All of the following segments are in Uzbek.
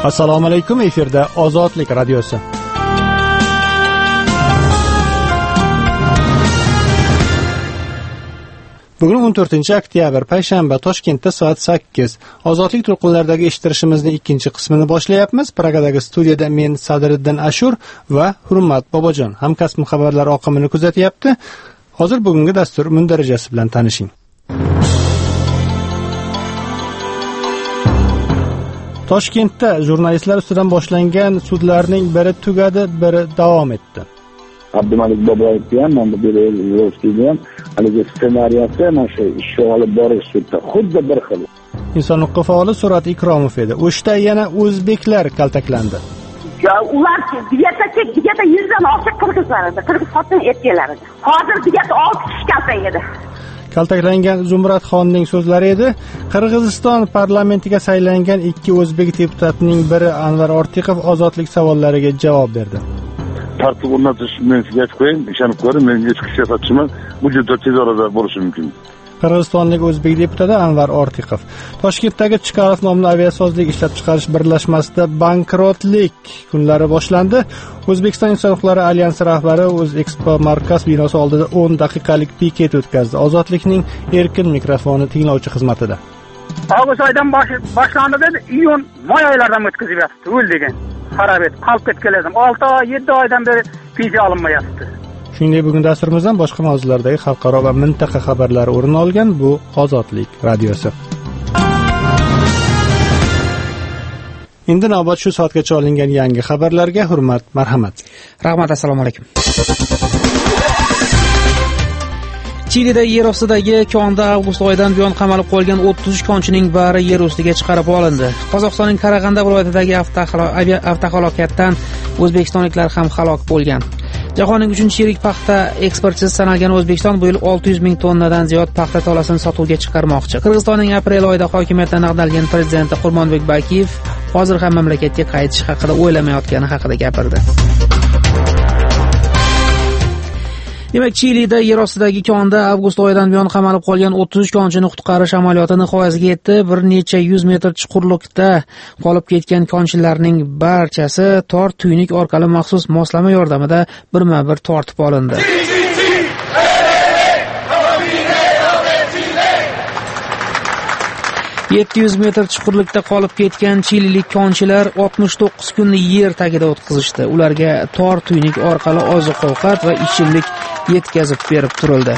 Assalomu alaykum, efirda Ozodlik radiosi. Bugun 14-oktyabr payshanba, Toshkentda soat 8. Ozodlik to'lqinlaridagi eshittirishimizning ikkinchi qismini boshlayapmiz. Pragadagi studiyada men Sadriddin Ashur va Hurmat Bobojon hamkasbim xabarlar oqimini kuzatyapti. Hozir bugungi dastur mundarajasi bilan tanishing. Toshkentda jurnalistlar ustidan boshlangan sudlarning biri tugadi, biri davom etdi. Abdumalik Boboyevga ham, mana bu Ro'zkiga ham haligi ssenariyasi mana shu ishga olib borish sudda xuddi bir xil. Inson huquq faoli Surat Ikromov edi. O'shda yana o'zbeklar kaltaklandi. Ular digata 100 dan ortiq qirg'izlar edi, qirg'iz xotin erkaklar edi. Hozir digata 6 kishi kaltaklandi. Kaltaklangan Zumradxonning so'zlari edi. Qirg'iziston parlamentiga saylangan ikki o'zbek deputatning biri Anvar Ortiqov ozodlik savollariga javob berdi. Tartib o'rnatish men sizga aytib qo'ying, ishonib ko'ring, men ichki siyosatchiman, bu juda tez orada bo'lishi mumkin. Qirg'izistonlik o'zbek deputati Anvar Ortiqov Toshkentdagi Chkalov nomli aviasozlik ishlab chiqarish birlashmasida bankrotlik kunlari boshlandi. O'zbekiston inson huquqlari alyansi rahbari o'z Expo markaz binosi oldida 10 daqiqalik piket o'tkazdi. Ozodlikning erkin mikrofoni tinglovchi xizmatida. Avgust oyidan boshlandi dedi, iyun may oylardan o'tkazib yotibdi, o'l degan. Xarab etib, qolib ketganlarim 6 oy, 7 oydan beri pensiya olinmayapti. Shuningdek, bugun dasturimizdan boshqa mavzulardagi xalqaro va mintaqa xabarlari o'rin olgan. Bu Ozodlik radiosi. Endi navbat shu soatgacha olingan yangi xabarlarga. Hurmat, marhamat. Rahmat, assalomu alaykum. Chilida yer ostidagi konda avgust oyidan buyon qamalib qolgan 33 konchining bari yer ustiga chiqarib olindi. Qozog'istonning Qarag'anda viloyatidagi avtohalokatdan o'zbekistonliklar ham halok bo'lgan. Jahonning 3-yirik paxta eksportchisi sanalgan O'zbekiston bu yil 600 ming tonnadan ziyod paxta tolasini sotuvga chiqarmoqchi. Qirg'izistonning aprel oyida hokimiyatdan ag'darilgan prezidenti Qurmonbek Bakiyev hozir ham mamlakatga qaytish haqida o'ylamayotgani haqida gapirdi. Demak, Chilida yer ostidagi konda avgust oyidan buyon qamalib qolgan 33 konchini qutqarish amaliyoti nihoyasiga yetdi. Bir necha 100 metr chuqurlikda qolib ketgan konchilarning barchasi tor tuynik orqali maxsus moslama yordamida birma-bir tortib olindi. 700 metr chuqurlikda qolib ketgan chililik konchilar 69 kunni yer tagida o'tkazishdi. Ularga tor tuynik orqali oziq-ovqat va ichimlik yetkazib berib turildi.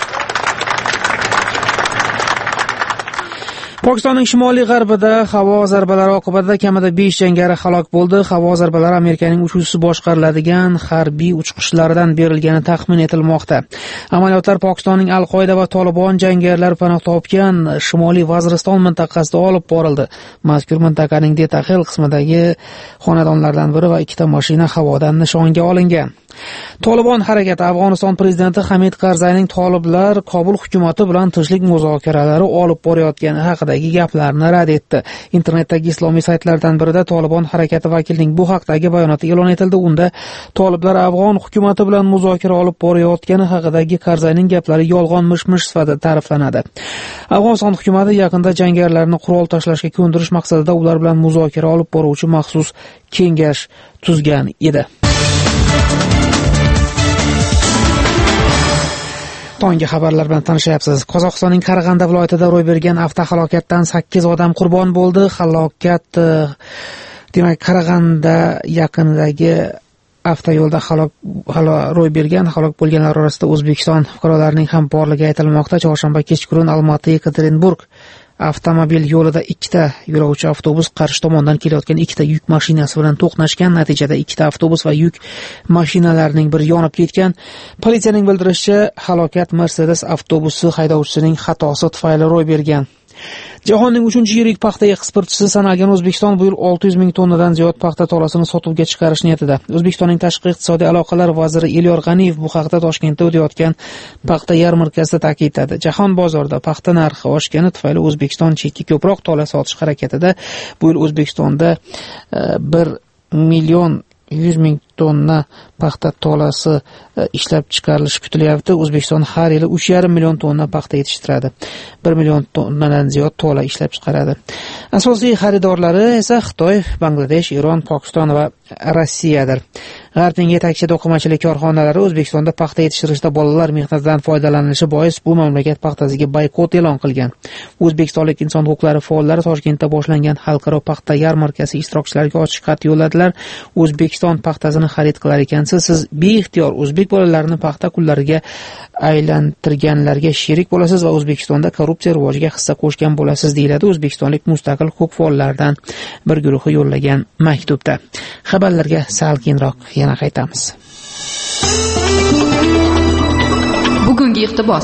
Pokistonning shimoliy g'arbida havo zarbalari oqibatida kamida 5 jangari halok bo'ldi. Havo zarbalari Amerikaning uchuvchisi boshqariladigan harbiy uchqishlaridan berilgani taxmin etilmoqda. Amaliyotlar Pokistonning Al-Qoida va Tolibon jangarilari panoh topgan Shimoliy Vaziriston mintaqasida olib borildi. Mazkur mintaqaning Detaxel qismidagi xonadonlardan biri va ikkita mashina havodan nishonga olingan. Tolibon harakati Afg'oniston prezidenti Hamid Karzayning toliblar Kobul hukumati bilan tinchlik muzokaralari olib borayotgani haqidagi gaplarni rad etdi. Internetdagi islomiy saytlardan birida Tolibon harakati vakilining bu haqdagi bayonoti e'lon etildi. Unda toliblar Afg'on hukumati bilan muzokara olib borayotgani haqidagi Karzayning gaplari yolg'on mish-mish sifatida ta'riflanadi. Afg'oniston hukumati yaqinda jangarilarni qurol tashlashga ko'ndirish maqsadida ular bilan muzokara olib boruvchi maxsus kengash tuzgan edi. Tongi xabarlar bilan tanishyapsiz. Qozog'istonning Qarag'anda viloyatida ro'y bergan avtohalokatdan 8 odam qurbon bo'ldi. Halokat demak Qarag'anda yaqinidagi avtoyo'lda ro'y bergan. Halok bo'lganlar orasida O'zbekiston fuqarolarining ham borligi aytilmoqda. Chorshanba kechqurun Almaty-Yekaterinburg avtomobil yo'lida ikkita yo'lovchi avtobus qarshi tomondan kelayotgan ikkita yuk mashinasi bilan to'qnashgan. Natijada ikkita avtobus va yuk mashinalarining biri yonib ketgan. Politsiyaning bildirishicha, halokat Mercedes avtobusi haydovchisining xatosi tufayli ro'y bergan. Jahonning 3-yirik paxta eksportchisi sanalgan O'zbekiston bu yil 600 ming tonnadan ziyod paxta tolasini sotuvga chiqarish niyatida. O'zbekistonning tashqi iqtisodiy aloqalar vaziri Elyor G'aniyev bu haqda Toshkentda o'tayotgan paxta yarmarkasida ta'kidladi. Jahon bozorida paxta narxi oshgani tufayli O'zbekiston chetga ko'proq tola sotish harakatida. Bu yil O'zbekistonda 1,1 million tonna paxta tolasi ishlab chiqarilishi kutilyapti. O'zbekiston har yili 3,5 million tonna paxta yetishtiradi. 1 million tonnadan ziyod tola ishlab chiqaradi. Asosiy xaridorlari esa Xitoy, Bangladesh, Eron, Pokiston va Rossiyadir. G'arbning yetakchi to'qimachilik korxonalari O'zbekistonda paxta yetishtirishda bolalar mehnatidan foydalanilishi bois bu mamlakat paxtasiga boykot e'lon qilgan. O'zbekistonlik inson huquqlari faollari Toshkentda boshlangan xalqaro paxta yarmarkasi ishtirokchilariga ochiq xat yo'lladilar. O'zbekiston paxtasini xarid qilar ekansiz, siz beixtiyor o'zbek bolalarini paxta kunlariga aylantirganlarga sherik bo'lasiz va O'zbekistonda korrupsiya rivojiga hissa qo'shgan bo'lasiz, deyiladi O'zbekistonlik mustaqil huquq faollaridan bir guruhi yo'llagan maktubda. Xabarlarga sal keyinroq yana qaytamiz. Bugungi iqtibos.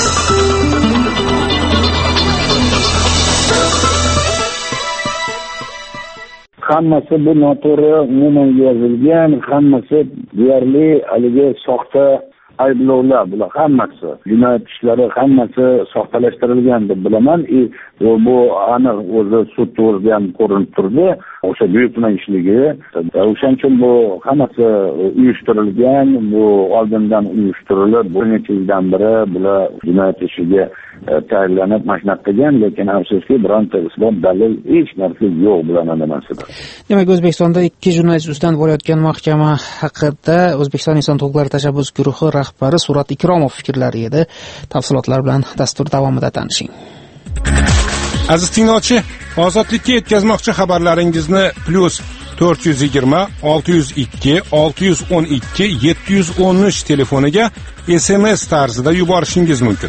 Hammasi bu noto'g'ri umuman yozilgan, hammasi deyarli haligi soxta ayblovlar, bular hammasi jinoyat ishlari hammasi soxtalashtirilgan deb bilaman. Bu aniq o'zi sud to'g'risida ham ko'rinib turdi. O'sha buyurtmachilik o'shaning uchun bu hammasi uyushtirilgan, bu oldindan uyushtirilib, bir necha yildan beri bular jinoyat ishiga tayyorlanib mashinat qilgan, lekin afsuski bironta isbot dalil hech narsa yo'q bularning nimasida. Demak, O'zbekistonda 2 jurnalist ustidan bo'layotgan mahkama haqida O'zbekiston inson huquqlari tashabbus guruhi rahbari Surat Ikromov fikrlari edi. Tafsilotlar bilan dastur davomida tanishing. Aziz tinglovchi, ozodlikka yetkazmoqchi xabarlaringizni +420 602 612 713 telefoniga SMS tarzida yuborishingiz mumkin.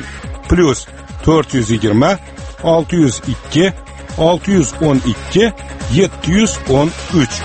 +420 602 612 713.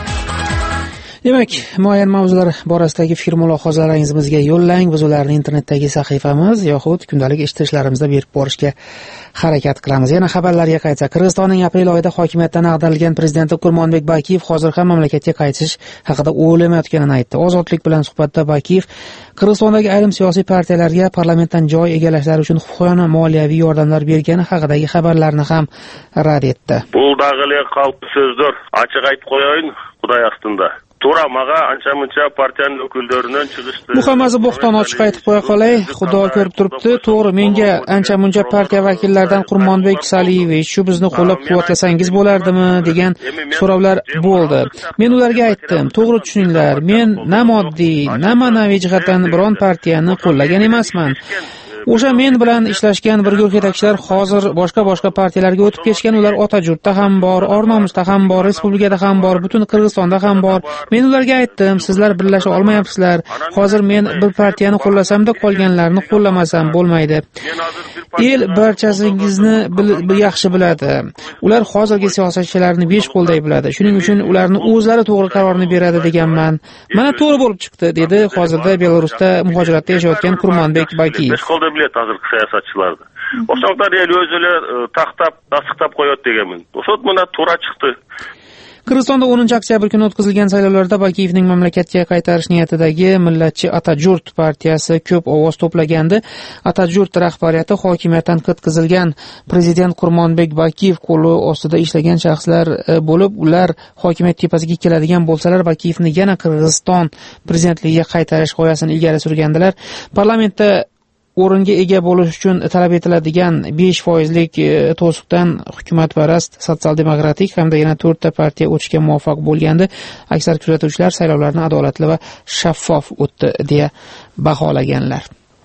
Demak, muayyan mavzular borasidagi fikr mulohazalaringizni bizga yo'llang. Biz ularni internetdagi sahifamiz yoxud kundalik eshittirishlarimizda berib borishga harakat qilamiz. Yana xabarlarga qaytsak, Qirg'izistonning aprel oyida hokimiyatdan ag'darilgan prezidenti Kurmonbek Bakiyev hozir ham mamlakatga qaytish haqida o'ylamayotganini aytdi. Ozodlik bilan suhbatda Bakiyev Qirg'izistondagi ayrim siyosiy partiyalarga parlamentdan joy egallashlari uchun huquqiy moliyaviy yordamlar bergani haqidagi xabarlarni ham rad etdi. Bu dag'ili qalb so'zlar, ochiq aytib qo'yayin, Xudoy ostida. To'ramaga ancha-muncha partiyaning vakillaridan chiqishdi. Bu hammasi bo'xton, ochiq aytib qo'ya qolay. Xudo ko'rib turibdi. To'g'ri, menga ancha-muncha partiya vakillaridan Kurmonbek Saliyevich, shu bizni qo'llab-quvvatlasangiz bo'lardimi degan so'rovlar bo'ldi. Men ularga aytdim, to'g'ri tushuninglar, men na moddiy, na ma'naviy jihatdan biron partiyani qo'llagan emasman. O'sha men bilan ishlashgan bir guruh yetakchilar hozir boshqa partiyalarga o'tib ketishgan. Ular Otajurtda ham bor, Ornomusda ham bor, respublikada ham bor, butun Qirg'izistonda ham bor. Men ularga aytdim, sizlar birlasha olmayapsizlar. Hozir men bir partiyani qo'llasamda qolganlarni qo'llamasam bo'lmaydi. El barchasingizni yaxshi biladi. Ular hozirgi siyosatchilarni 5 qo'lday biladi. Shuning uchun ularni o'zlari to'g'ri qarorni beradi deganman. Mana to'g'ri bo'lib chiqdi, dedi hozirda Belarusda muhojiratda yashayotgan Kurmonbek Bakiyev. Hozirgi siyosatchilarni. O'shaqlar el o'zlari tasdiqlab qo'yadi deganman. O'shat mana to'g'ri chiqdi. Qirg'izistonda 10-oktyabr kuni o'tkazilgan saylovlarda Bakiyevning mamlakatga qaytarish niyatidagi Millatchi Atajurt partiyasi ko'p ovoz to'plagandi. Atajurt rahbariyati hokimiyatdan qitkizilgan prezident Kurmonbek Bakiyev qo'li ostida ishlagan shaxslar bo'lib, ular hokimiyat tepasiga keladigan bo'lsalar, Bakiyevni yana Qirg'iziston prezidentligiga qaytarish g'oyasini ilgari surgandilar. Parlamentda o'ringa ega bo'lish uchun talab etiladigan 5% to'siqdan hukumatparast sotsial-demokratik hamda yana 4 ta partiya o'tishga muvaffaq bo'lgandi. Aksar kuzatuvchilar saylovlarni adolatli va shaffof o'tdi deya baholaganlar.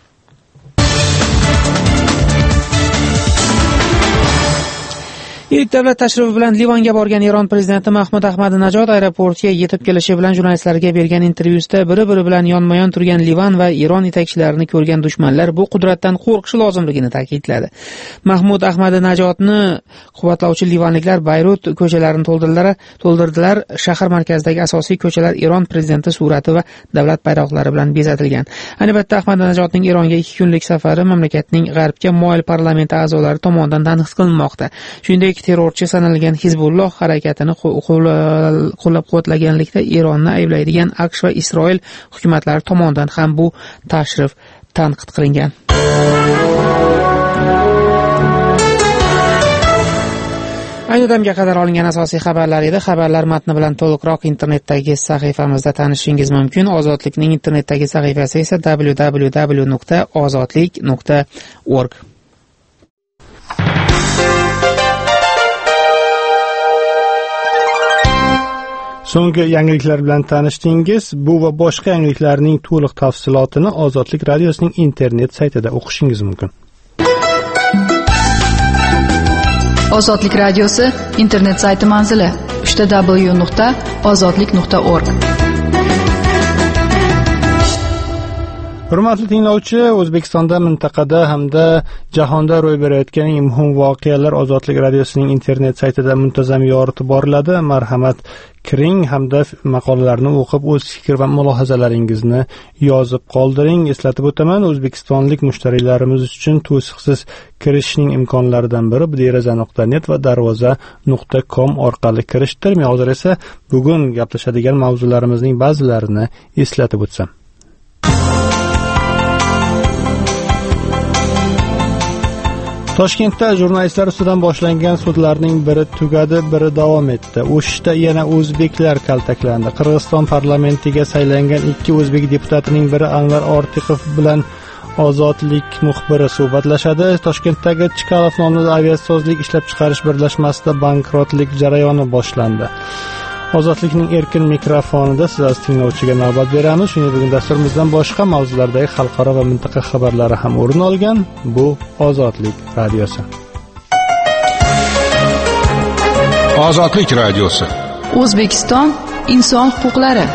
Ilk davlat tashrifi bilan Livanga borgan Eron prezidenti Mahmud Ahmadinajod aeroportga yetib kelishi bilan jurnalistlarga bergan intervyusida biri-biri bilan yonma-yon turgan Livan va Eron yetakchilarini ko'rgan dushmanlar bu qudratdan qo'rqishi lozimligini ta'kidladi. Mahmud Ahmadinajodni quvvatlovchi livanliklar Bayrut ko'chalarini to'ldirdilar. Shahar markazidagi asosiy ko'chalar Eron prezidenti surati va davlat bayroqlari bilan bezatilgan. Albatta, Ahmadinajodning Eronga 2 kunlik safari mamlakatning g'arbga moyil parlamenti a'zolari tomonidan tanqid qilinmoqda. Shuningdek, terrorchi sanalgan Hizbulloh harakatini qo'llab-quvvatlaganlikda Eronni ayblaydigan AQSh va Isroil hukumatlari tomonidan ham bu tashrif tanqid qilingan. Ayni damga qadar olingan asosiy xabarlar edi. Xabarlar matni bilan to'liqroq internetdagi sahifamizda tanishishingiz mumkin. Ozodlikning internetdagi sahifasi esa www.ozodlik.org. So'nggi yangiliklar bilan tanishdingiz. Bu va boshqa yangiliklarning to'liq tafsilotini Ozodlik radiosining internet saytida o'qishingiz mumkin. Ozodlik radiosi internet sayti manzili www.ozodlik.org. Hurmatli tinglovchi, O'zbekistonda, mintaqada hamda jahonda ro'y berayotgan muhim voqealar Ozodlik radiosining internet saytida muntazam yoritib boriladi. Marhamat kiring hamda maqolalarni o'qib o'z fikr va mulohazalaringizni yozib qoldiring. Eslatib o'taman, o'zbekistonlik mushtariylarimiz uchun to'siqsiz kirishning imkonlaridan biri deraza.net va darvoza.com orqali kirishdir. Men hozir esa bugun gaplashadigan mavzularimizning ba'zilarini eslatib o'tsam. Toshkentda jurnalistlar ustidan boshlangan sudlarning biri tugadi, biri davom etdi. O'shda yana o'zbeklar kaltaklandi. Qirg'iziston parlamentiga saylangan ikki o'zbek deputatining biri Anvar Ortiqov bilan Ozodlik muxbiri suhbatlashadi. Toshkentdagi Chkalov nomli aviasozlik ishlab chiqarish birlashmasida bankrotlik jarayoni boshlandi. Ozodlikning erkin mikrofonida siz aziz tinglovchiga navbat beramiz. Shuningdek, bugun dasturimizdan boshqa mavzulardagi xalqaro va mintaqa xabarlari ham o'rin olgan. Bu Ozodlik radiosi. Ozodlik radiosi. O'zbekiston inson huquqlari.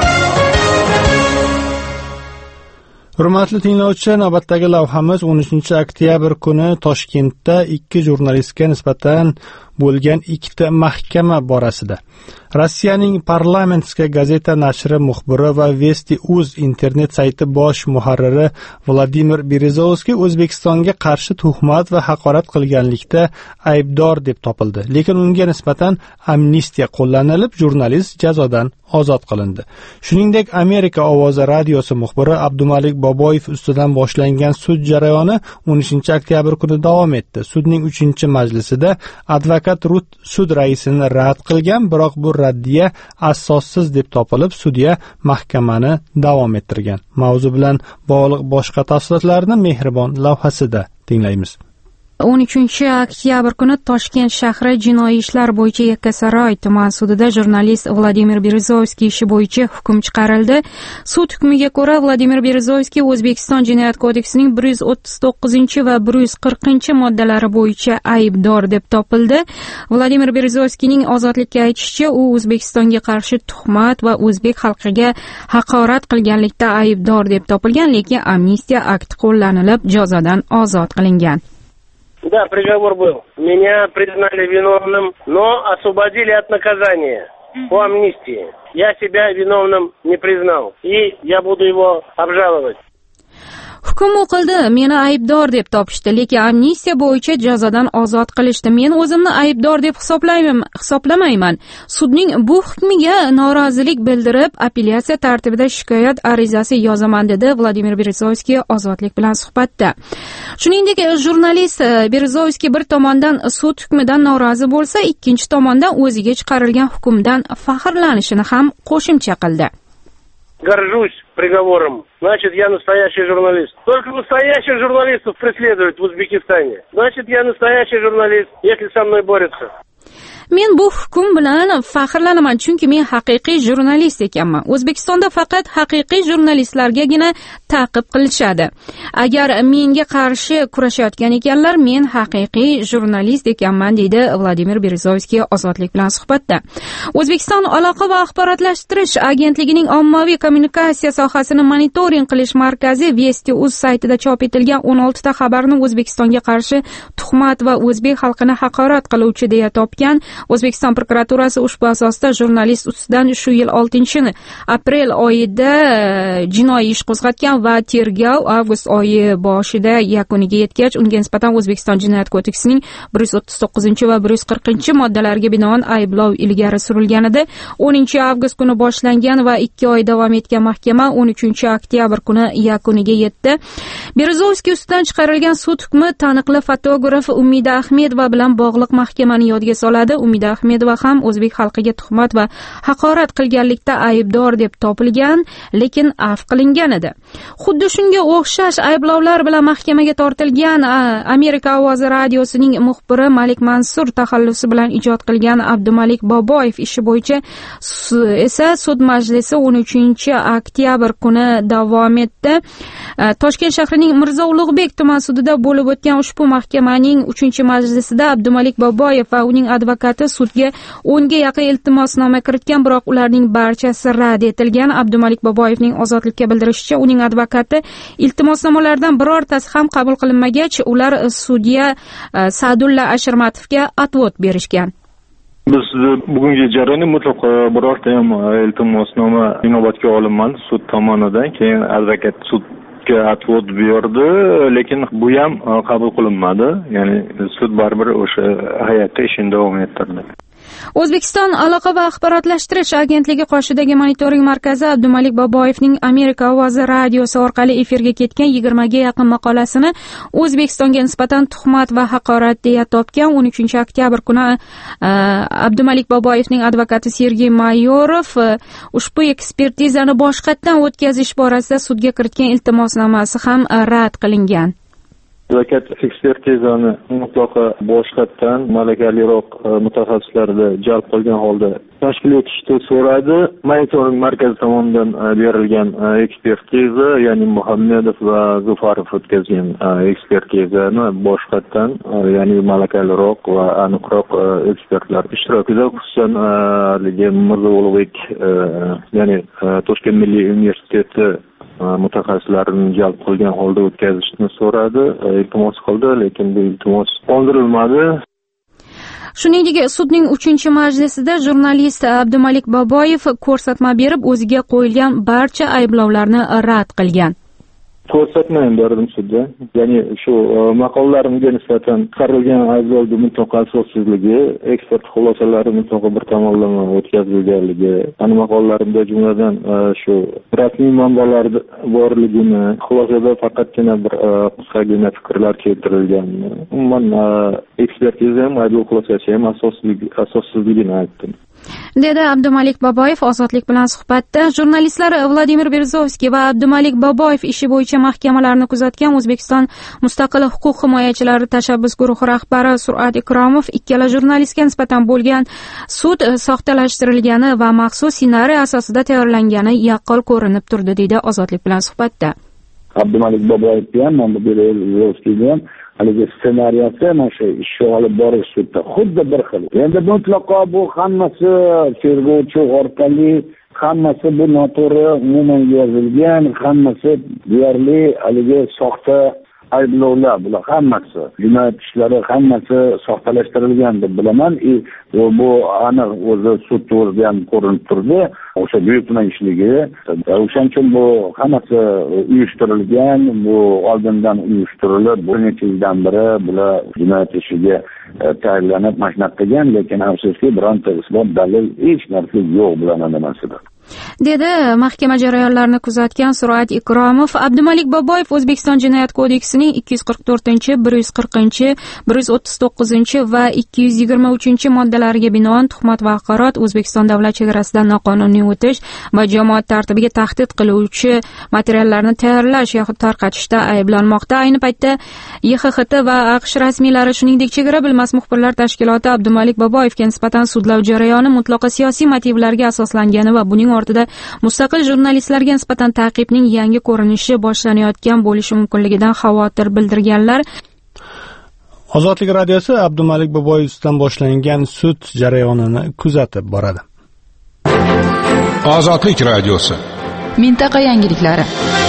Hurmatli tinglovchi, navbatdagi lavhamiz 13 oktyabr kuni Toshkentda ikki jurnalistga nisbatan bo'lgan ikkita mahkama borasida. Rossiyaning Parlamentskaya gazeta nashri muxbiri va Vesti.uz internet sayti bosh muharriri Vladimir Berezovskiy O'zbekistonga qarshi tuhmat va haqorat qilganlikda aybdor deb topildi. Lekin unga nisbatan amnistiya qo'llanilib, jurnalist jazodan ozod qilindi. Shuningdek, Amerika ovozi radiosi muxbiri Abdumalik Boboyev ustidan boshlangan sud jarayoni 13 oktyabr kuni davom etdi. Sudning 3-majlisida advokat sud raisini rad qilgan, biroq bu raddiya asossiz deb topilib, sudya mahkamani davom ettirgan. Mavzu bilan bog'liq boshqa tafsilotlarni Mehribon lavhasida tinglaymiz. 13 oktyabr kuni Toshkent shahri jinoiy ishlar bo'yicha Yakkasaroy tuman sudida jurnalist Vladimir Berezovskiy ishi bo'yicha hukm chiqarildi. Sud hukmiga ko'ra Vladimir Berezovskiy O'zbekiston Jinoyat kodeksining 139 va 140 moddalari bo'yicha aybdor deb topildi. Vladimir Berezovskiyning ozodlikka aytishicha, u O'zbekistonga qarshi tuhmat va o'zbek xalqiga haqorat qilganlikda aybdor deb topilgan, lekin amnistiya akti qo'llanilib, jazodan ozod qilingan. Да, приговор был. Меня признали виновным, но освободили от наказания по амнистии. Я себя виновным не признал, и я буду его обжаловать. Hukm o'qildi, meni aybdor deb topishdi, lekin amnistiya bo'yicha jazodan ozod qilishdi. Men o'zimni aybdor deb hisoblamayman. Sudning bu hukmiga norozilik bildirib, apellyatsiya tartibida shikoyat arizasi yozaman, dedi Vladimir Berezovskiy Ozodlik bilan suhbatda. Shuningdek, jurnalist Berezovskiy bir tomondan sud hukmidan norozi bo'lsa, ikkinchi tomondan o'ziga chiqarilgan hukmdan faxrlanishini ham qo'shimcha qildi. Горжусь приговором. Значит, я настоящий журналист. Только настоящих журналистов преследуют в Узбекистане. Значит, я настоящий журналист, если со мной борются. Men bu hukm bilan faxrlanaman, chunki men haqiqiy jurnalist ekanman. O'zbekistonda faqat haqiqiy jurnalistlargagina ta'qib qilishadi. Agar menga qarshi kurashayotgan ekanlar, men haqiqiy jurnalist ekanman, deydi Vladimir Berezovskiy Ozodlik bilan suhbatda. O'zbekiston aloqa va axborotlashtirish agentligining ommaviy kommunikatsiya sohasini monitoring qilish markazi Vesti.uz saytida chop etilgan 16 ta xabarni O'zbekistonga qarshi tuhmat va o'zbek xalqini haqorat qiluvchi deya topgan. O'zbekiston prokuraturasi ushbu asosda jurnalist ustidan shu yil 6-aprel oyida jinoiy ish qo'zg'atgan va tergov avgust oyi boshida yakuniga yetgach, unga nisbatan O'zbekiston Jinoyat kodeksining 139 va 140 moddalariga binoan ayblov ilgari surilgan edi. 10-avgust kuni boshlangan va 2 oy davom etgan mahkama 13-oktyabr kuni yakuniga yetdi. Berezovskiy ustidan chiqarilgan sud hukmi taniqli fotograf Umida Ahmedova bilan bog'liq mahkamani yodga soladi. Umida Ahmedova ham o'zbek xalqiga tuhmat va haqorat qilganlikda aybdor deb topilgan, lekin afv qilingan edi. Xuddi shunga o'xshash ayblovlar bilan mahkamaga tortilgan Amerika ovozi radiosining muxbiri Malik Mansur taxallusi bilan ijod qilgan Abdumalik Boboyev ishi bo'yicha esa sud majlisi 13 oktyabr kuni davom etdi. Toshkent shahrining Mirzo Ulug'bek tuman sudida bo'lib o'tgan ushbu mahkamaning 3-majlisida Abdumalik Boboyev va uning advokati sudga 10 ga yaqin iltimosnoma kiritgan, biroq ularning barchasi rad etilgan. Abdumalik Boboyevning ozodlikka bildirishicha, uning advokati iltimosnomalardan birortasi ham qabul qilinmagach, ular sudya Sa'dulla Ashirmatovga atvod berishgan. Biz bugungi jarayonni mutlaqo birorta ham iltimosnoma inobatga olinmadi sud tomonidan. Keyin advokat sudga atvod berdi, lekin bu ham qabul qilinmadi. Ya'ni sud baribir o'sha hay'atda ishini davom ettirdi. O'zbekiston aloqa va axborotlashtirish agentligi qoshidagi monitoring markazi Abdumalik Boboyevning Amerika ovozi radiosi orqali efirga ketgan 20 ga yaqin maqolasini O'zbekistonga nisbatan tuhmat va haqorat deya topgan. 13 oktyabr kuni Abdumalik Boboyevning advokati Sergey Mayorov ushbu ekspertizani boshqatdan o'tkazish borasida sudga kiritgan iltimosnomasi ham rad qilingan. Advokat ekspertizani mutlaqo boshqatdan malakaliroq mutaxassislarni jalb qilgan holda tashkil etishni so'radi. Monitoring markazi tomonidan berilgan ekspertiza, ya'ni Muhammedov va Zufarov o'tkazgan ekspertizani boshqatdan, ya'ni malakaliroq va aniqroq ekspertlar ishtirokida, xususan Mirzo Ulug'bek, ya'ni Toshkent Milliy universiteti mutaxassislarini jalb qilgan holda o'tkazishni so'radi, iltimos qildi, lekin bu iltimos qondirilmadi. Shuningdek, sudning 3-majlisida jurnalist Abdumalik Boboyev ko'rsatma berib, o'ziga qo'yilgan barcha ayblovlarni rad qilgan. Ko'rsatma ham berdim sudda. Ya'ni shu maqolalarimga nisbatan chiqarilgan ayblovlar mutlaqo asossizligi, ekspert xulosalari mutlaqo bir tomonlama o'tkazilganligi, ana maqolalarimda jumladan shu rasmiy manbalar borligini, xulosada faqatgina bir qisqagina fikrlar keltirilgan. Umuman ekspertiza ham, ayblov xulosasi ham asossizligini aytdim. Dedi Abdumalik Boboyev ozodlik bilan suhbatda. Jurnalistlar Vladimir Berzovskiy va Abdumalik Boboyev ishi bo'yicha mahkamalarni kuzatgan O'zbekiston mustaqil huquq himoyachilari tashabbus guruhi rahbari Surat Ikromov ikkala jurnalistga nisbatan bo'lgan sud soxtalashtirilgani va maxsus ssenariy asosida tayyorlangani yaqqol ko'rinib turdi, deydi ozodlik bilan suhbatda. Abdumalik Boboyevga ham, Berzovskiyga ham haligi ssenariyasi mana shu ishni olib borish sudda xuddi bir xil. Endi mutlaqo bu hammasi tergovchi orqali, hammasi bu noto'g'ri umuman yozilgan, hammasi deyarli haligi soxta ayblovlar, bular hammasi jinoyat ishlari hammasi soxtalashtirilgan deb bilaman. Bu aniq o'zi sud o'zida ham ko'rinib turdi, o'sha buyurtma ishligi. O'shaning uchun bu hammasi uyushtirilgan, bu oldindan uyushtirilib, bir necha yildan beri bular jinoyat ishiga tayyorlanib mashq qilgan, lekin afsuski bironta isbot dalil hech narsa yo'q bularning nimasida. Dedi mahkama jarayonlarini kuzatgan Surat Ikromov. Abdumalik Boboyev O'zbekiston Jinoyat kodeksining 244, 140, 139 va 223 moddalariga binoan tuhmat va haqorat, O'zbekiston davlat chegarasidan noqonuniy o'tish va jamoat tartibiga tahdid qiluvchi materiallarni tayyorlash yoxud tarqatishda ayblanmoqda. Ayni paytda YXHT va AQSh rasmiylari, shuningdek chegara bilmas muxbirlar tashkiloti Abdumalik Boboyevga nisbatan sudlov jarayoni mutlaqo siyosiy motivlarga asoslangani va buning ortida mustaqil jurnalistlarga nisbatan ta'qibning yangi ko'rinishi boshlanayotgan bo'lishi mumkinligidan xavotir bildirganlar. Ozodlik radiosi Abdumalik Boboyevdan boshlangan sud jarayonini kuzatib boradi. Ozodlik radiosi. Mintaqa yangiliklari.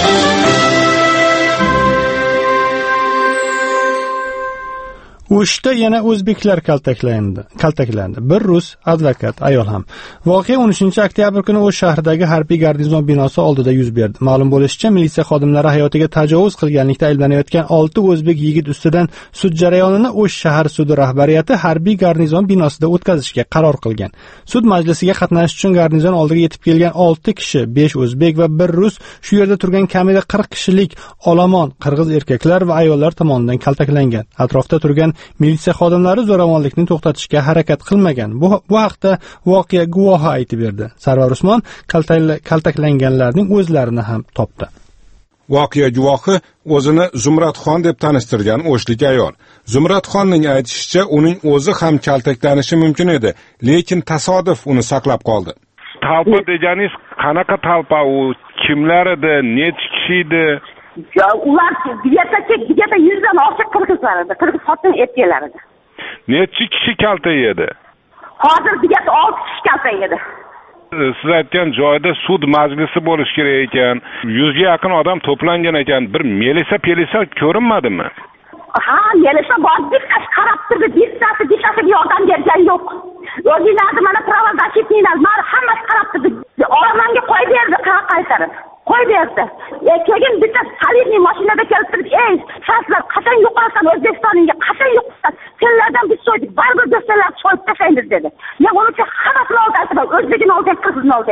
O'shda yana o'zbeklar kaltaklandi. Bir rus advokat ayol ham. Voqea 13 oktyabr kuni O'sh shahridagi harbiy garnizon binosi oldida yuz berdi. Ma'lum bo'lishicha, militsiya xodimlari hayotiga tajovuz qilganlikda ayblanayotgan 6 o'zbek yigit ustidan sud jarayonini O'sh shahar sudi rahbariyati harbiy garnizon binosida o'tkazishga qaror qilgan. Sud majlisiga qatnashish uchun garnizon oldiga yetib kelgan 6 kishi, 5 o'zbek va 1 rus, shu yerda turgan kamida 40 kishilik olomon qirg'iz erkaklar va ayollar tomonidan kaltaklangan. Atrofda turgan militsiya xodimlari zo'ravonlikni to'xtatishga harakat qilmagan. Bu haqda voqea guvohi aytib berdi. Sarvar Usmon kaltaklanganlarning o'zlarini ham topdi. Voqea guvohi o'zini Zumradxon deb tanishtirgan o'shlik ayol. Zumradxonning aytishicha, uning o'zi ham kaltaklanishi mumkin edi, lekin tasodif uni saqlab qoldi. Talpa deganingiz qanaqa talpa u? Kimlar edi? Necha kishi edi? Ular digata 100 dan oshiq qirg'izlar edi. Qirg'iz xotin erkaklar edi. Necha kishi kalta edi? Hozir digata 6 kishi kalta edi. Siz aytgan joyda sud majlisi bo'lish kerak ekan. 100 ga yaqin odam to'plangan ekan. Bir melisa ko'rinmadimi? Ha, melisa bor, qarab turdi, bittasiga yordam bergan yo'q. O'zingizlar mana pravozachitnilar, mana hammasi qarab turdi. Ormanga qo'yib berdi, qaytarib. Qo'yib berdi. Keyin bitta salibniy mashinada kelib turib, "Ey, sizlar qachon yo'qolsan O'zbekistonga, qachon yo'qolsan? Senlardan biz so'ydik, baribir do'stlar so'yib tashlaymiz" dedi. Ya uni uchun hammasini oldi, o'zbekini oldi, qirg'izni oldi.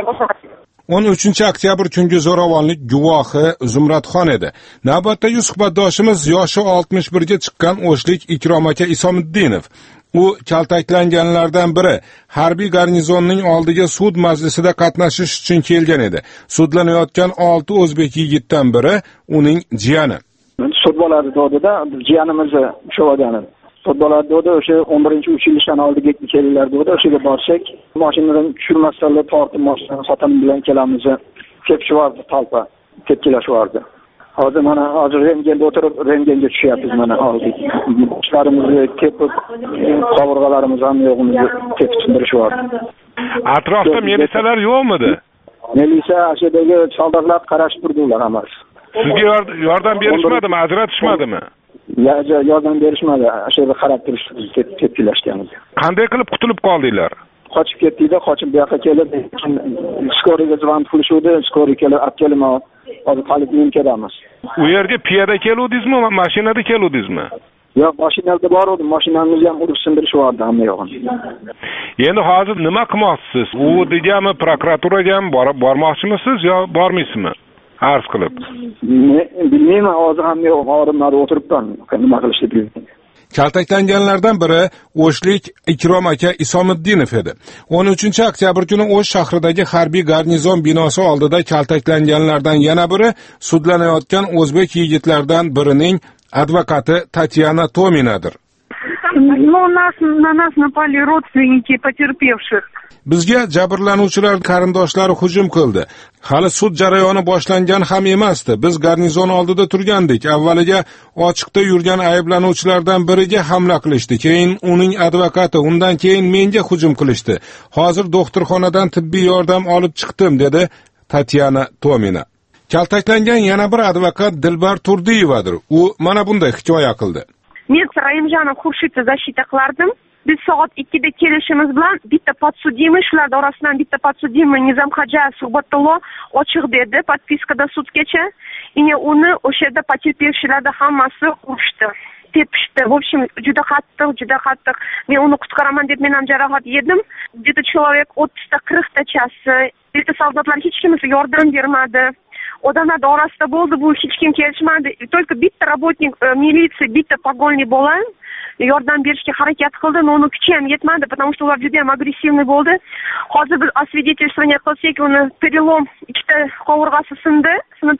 13 oktyabr kungi zo'ravonlik guvohi Zumradxon edi. Navbatdagi suhbatdoshimiz yoshi 61 ga chiqqan o'shlik Ikrom aka Isomiddinov. U kaltaklanganlardan biri. Harbiy garnizonning oldiga sud majlisida qatnashish uchun kelgan edi. Sudlanayotgan 6 o'zbek yigitdan biri uning jiyani. Sud bo'ladi dedida, jiyanimiz shu odamni. Sud bo'ladi dedi, o'sha 11-uch-yildan oldiga kelinglar dedi, o'shaga borsak, mashinadan tushirmasdan tortib mashinani xotin bilan kelamiz. Tepshivardi talpa, tepkilashivardi. Hozir rentgenda o'tirib, rentgenga tushyapmiz mana hozir. Ishlarimizni tepib, qovurg'alarimiz ham yo'qimizni tepib sindirishyapti. Atrofda militsiyalar yo'qmidi? Militsiya ashadagi soldatlar qarashib turdilar hammasi. Sizga yordam berishmadimi, ajratishmadimi? Yordam berishmadi. Ashada qarab turishdi, tepkilashgan. Qanday qilib qutulib qoldinglar? Qochib ketdik-da, qochib bu yoqqa kelib, skoriga zvon qilishdi, skoriy kelib, olib kelma. Hozir politsiyga kelamiz. U yerga piyoda keldingizmi, mashinada keldingizmi? Yo'q, mashinada bordim, mashinamizni ham urib sindirishvardi hamma yog'ini. Endi hozir nima qilmoqchisiz? U degami prokuraturaga ham bormoqchimisiz yo bormaysizmi? Arz qilib. Bilmayman, hozir ham yo'q, orimlar o'tiribman. Nima qilishni bilmayman. Kaltaklanganlardan biri o'shlik Ikrom aka Isomiddinov edi. 13 oktyabr kuni O'sh shahridagi harbiy garnizon binosi oldida kaltaklanganlardan yana biri sudlanayotgan o'zbek yigitlardan birining advokati Tatyana Tominadir. На нас напали родственники потерпевших. Bizga jabrlanuvchilar qarindoshlari hujum qildi. Hali sud jarayoni boshlangan ham emasdi. Biz garnizon oldida turgandik. Avvaliga ochiqda yurgan ayblanuvchilardan biriga hamla qilishdi. Keyin uning advokati, undan keyin menga hujum qilishdi. Hozir doktorxonadan tibbiy yordam olib chiqdim, dedi Tatyana Tomina. Kaltaklangan yana bir advokat Dilbar Turdiyevadir. U mana bunday hikoya qildi. Men Raimjanov Xurshidni защита qilardim. Biz soat 2da kelishimiz bilan bitta podsudimый, shular orasidan bitta podsudimый Nizamxo'jayev Suhbatullo ochiq dedi, подпискада sudgacha. Ine uni o'sha yerda poterpevshilarda hammasi urishdi, tepishdi. В общем, juda qattiq. Men uni qutqaraman deb men ham jarohat yedim. Где-то человек 30-40tachasi, bitta soldatlar hech kimga yordam bermadi. Odamlar orasida bo'ldi, bu hech kim kelishmadi. Только bitta работник militsiya, bitta pogolniy bo'la yordam berishga harakat qildi, но uni kuchi ham yetmadi, потому что ular juda ham agressivniy bo'ldi. Hozir biz освидетельствование qilsak, uni перелом, ikkita qovurg'asi sinibdi,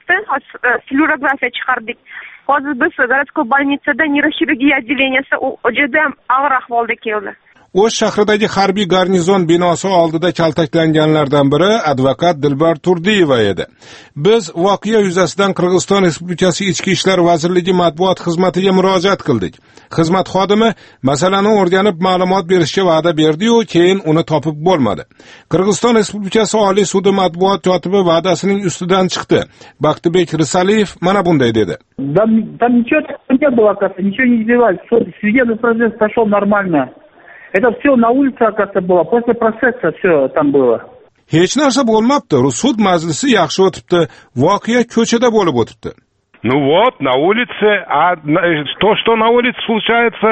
fluorografiya chiqardik. Hozir biz городской больницада neyroxirurgiya отделенияsi juda ham og'ir ahvolda keldi. O'sh shahridagi harbiy garnizon binosi oldida kaltaklanganlardan biri advokat Dilbar Turdiyeva edi. Biz voqea yuzasidan Qirg'iziston Respublikasi Ichki ishlar vazirligi matbuot xizmatiga murojaat qildik. Xizmat xodimi masalani o'rganib ma'lumot berishga va'da berdi-yu, keyin uni topib bo'lmadi. Qirg'iziston Respublikasi Oliy sudi matbuot kotibi va'dasining ustidan chiqdi. Baktibek Risaliyev mana bunday dedi. Там ничего не было, оказывается, ничего не издевались. Судебный процесс прошел нормально. Это все на улице, оказывается, было. После процесса все там было. Hech narsa bo'lmabdi. Sud majlisi yaxshi o'tibdi. Voqea ko'chada bo'lib o'tibdi. Ну вот, на улице, а то, что на улице случается,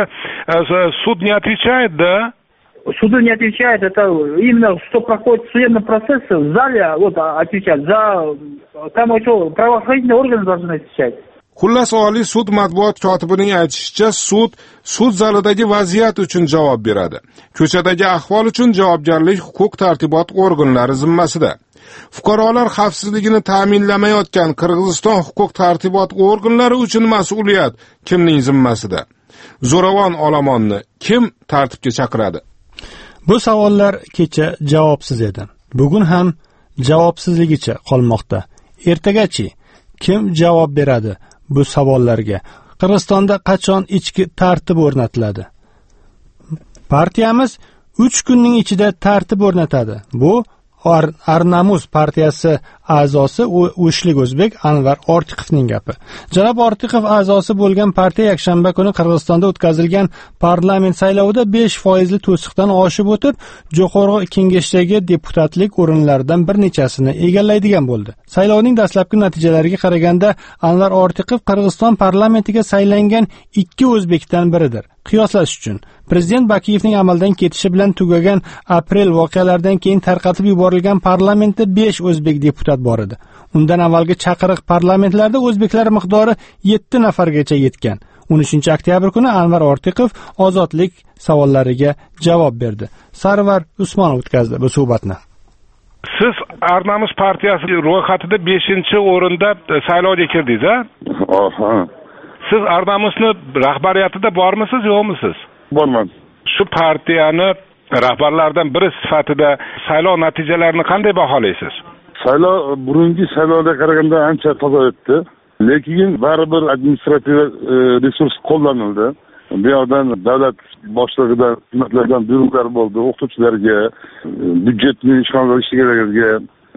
суд не отвечает, да? Суду не отвечает, это именно что проходит судебный процесс в зале, вот отвечать. Там что, правоохранительные органы должны отвечать. Xullas, Oliy sud matbuot kotibining aytishicha, sud zalidagi vaziyat uchun javob beradi. Ko'chadagi ahvol uchun javobgarlik huquq-tartibot organlari zimmasida. Fuqarolar xavfsizligini ta'minlamayotgan Qirg'iziston huquq-tartibot organlari uchun mas'uliyat kimning zimmasida? Zo'ravon olomonni kim tartibga chaqiradi? Bu savollar kecha javobsiz edi. Bugun ham javobsizligicha qolmoqda. Ertagachi kim javob beradi bu savollarga? Qirg'izistonda qachon ichki tartib o'rnatiladi? Partiyamiz 3 kunning ichida tartib o'rnatadi. Bu Arnamus partiyasi a'zosi O'shlik O'zbek Anvar Ortiqovning gapi. Janob Ortiqov a'zosi bo'lgan partiya yakshanba kuni Qirg'izistonda o'tkazilgan parlament saylovida 5% to'siqdan oshib o'tib, Jo'qorg'i Kengashdagi deputatlik o'rinlaridan bir nechasini egallaydigan bo'ldi. Saylovning dastlabki natijalariga qaraganda Anvar Ortiqov Qirg'iziston parlamentiga saylangan 2 o'zbekdan biridir. Qiyoslash uchun Prezident Bakiyevning amaldan ketishi bilan tugagan aprel voqealaridan keyin tarqatib yuborilgan parlamentda 5 o'zbek deputat bor edi. Undan avvalgi chaqiriq parlamentlarda o'zbeklar miqdori 7 nafargacha yetgan. 13 oktyabr kuni Anvar Ortiqov ozodlik savollariga javob berdi. Sarvar Usmonov o'tkazdi bu suhbatni. Siz Arnamus partiyasi ro'yxatida 5-o'rinda saylovga kirdingiz, a? Aha. Siz Arnamusni rahbariyatida bormisiz, yo'qmisiz? Borman. Shu partiyani rahbarlaridan biri sifatida saylov natijalarini qanday baholaysiz? Saylov burungi saylovga qaraganda ancha toza o'tdi. Lekin baribir administrativ resurs qo'llanildi. Bu yerdan davlat boshlig'idan, xizmatlardan buyruqlar bo'ldi, o'qituvchilarga, byudjetni ishg'ollar ishiga,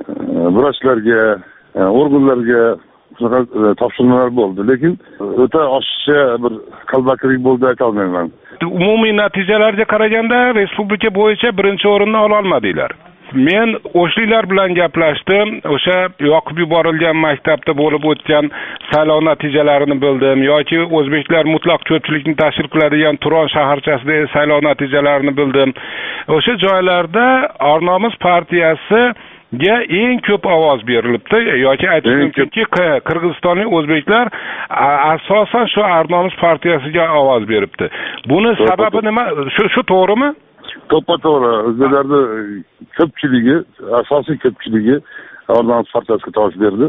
vrachlarga, organlarga topshiriqlar bo'ldi. Lekin o'ta oshiqcha bir qalbakilik bo'ldi ayta olmayman. Umumiy natijalarga qaraganda respublika bo'yicha birinchi o'rinni ola olmadinglar. Men o'shliklar bilan gaplashdim. O'sha yoqib yuborilgan maktabda bo'lib o'tgan saylov natijalarini bildim yoki o'zbeklar mutlaq ko'pchilikni tashkil qiladigan Turon shaharchasidagi saylov natijalarini bildim. O'sha joylarda Arnamus partiyasi eng ko'p ovoz berilibdi yoki aytish mumkinki Qirg'izistonlik o'zbeklar asosan shu Arnamus partiyasiga ovoz beribdi. Buni sababi nima? Shu to'g'rimi? To'g'ri. O'zbeklarning ko'pchiligi, asosiy ko'pchiligi Arnamus partiyasiga ovoz berdi.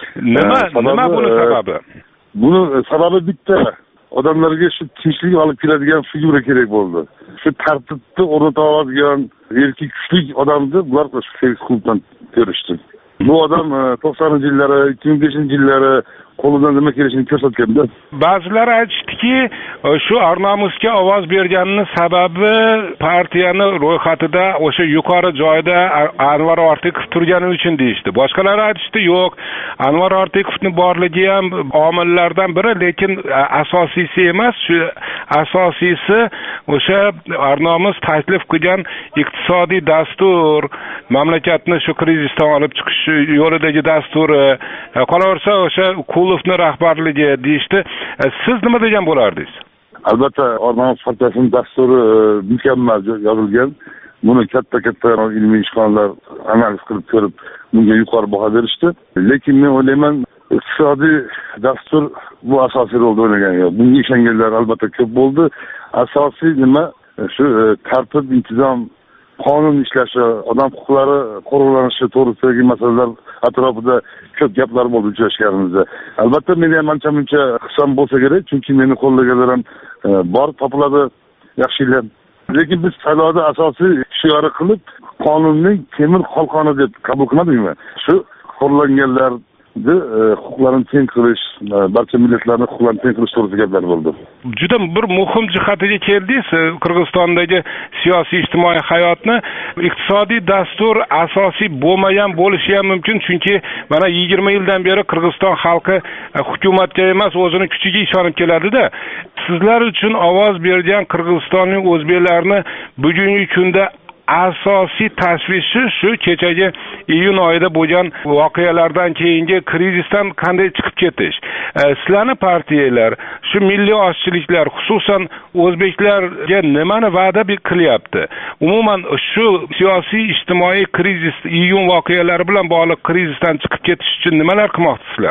Nima buni sababi? Buni sababi bitta. Odamlarga shu tinchlik olib keladigan figura kerak bo'ldi. Shu tartibni o'rnata oladigan erkak kuchli odamni bular shu klubdan ko'rishdi. Bu odam 90-yillari, 2005-yillari qo'lidan nima kelishini ko'rsatganda. Ba'zilar aytishdiki, shu Arnamusga ovoz berganning sababi partiyani ro'yxatida o'sha yuqori joyda Anvar Ortiqov turgani uchun deyishdi. Boshqalar aytishdi, yo'q, Anvar Ortiqovning borligi ham omillardan biri, lekin asosiysi emas. Shu asosiysi o'sha Arnamus taklif qilgan iqtisodiy dastur, mamlakatni shu krizisdan olib chiqish yo'lidagi dasturi, qolaversa o'sha Kulovning rahbarligi deyishdi. Siz nima degan bo'lardingiz? Albatta, Arnamus partiyasining dasturi mukammal yozilgan. Buni katta ilmiy ishxonalar analiz qilib ko'rib, bunga yuqori baho berishdi. Lekin men o'ylayman, iqtisodiy dastur bu asosiy rolni o'ynagan yo'q. Bunga ishonganlar albatta ko'p bo'ldi. Asosiy nima? Shu tartib, intizom, qonun ishlashi, odam huquqlari qo'riqlanishi to'g'risidagi masalalar atrofida ko'p gaplar bo'ldi uchrashganimizda. Albatta men ham ancha-muncha qisam bo'lsa kerak, chunki meni qo'llaganlar ham bor, topiladi yaxshilar. Lekin biz saylovda asosiy shiori qilib, qonunning temir qalqoni deb qabul qilmadikmi? Shu qo'llanganlar huquqlarini teng qilish, barcha millatlarning huquqlarini teng qilish to'g'risida gaplar bo'ldi. Juda bir muhim jihatiga keldingiz. Qirg'izistondagi siyosiy ijtimoiy hayotni iqtisodiy dastur asosiy bo'lmagan bo'lishi ham mumkin, chunki mana 20 yildan beri Qirg'iziston xalqi hukumatga emas, o'zining kuchiga ishonib keladi-da. Sizlar uchun ovoz bergan Qirg'izistonlik o'zbeklarni bugungi kunda asosiy tashvishi shu kechagi iyun oyida bo'lgan voqealardan keyingi krizisdan qanday chiqib ketish. Sizlarning partiyalar, shu milliy ozchiliklar, xususan o'zbeklarga nimani va'da qilyapti? Umuman shu siyosiy ijtimoiy krizis, iyun voqealari bilan bog'liq krizisdan chiqib ketish uchun nimalar qilmoqchisizlar?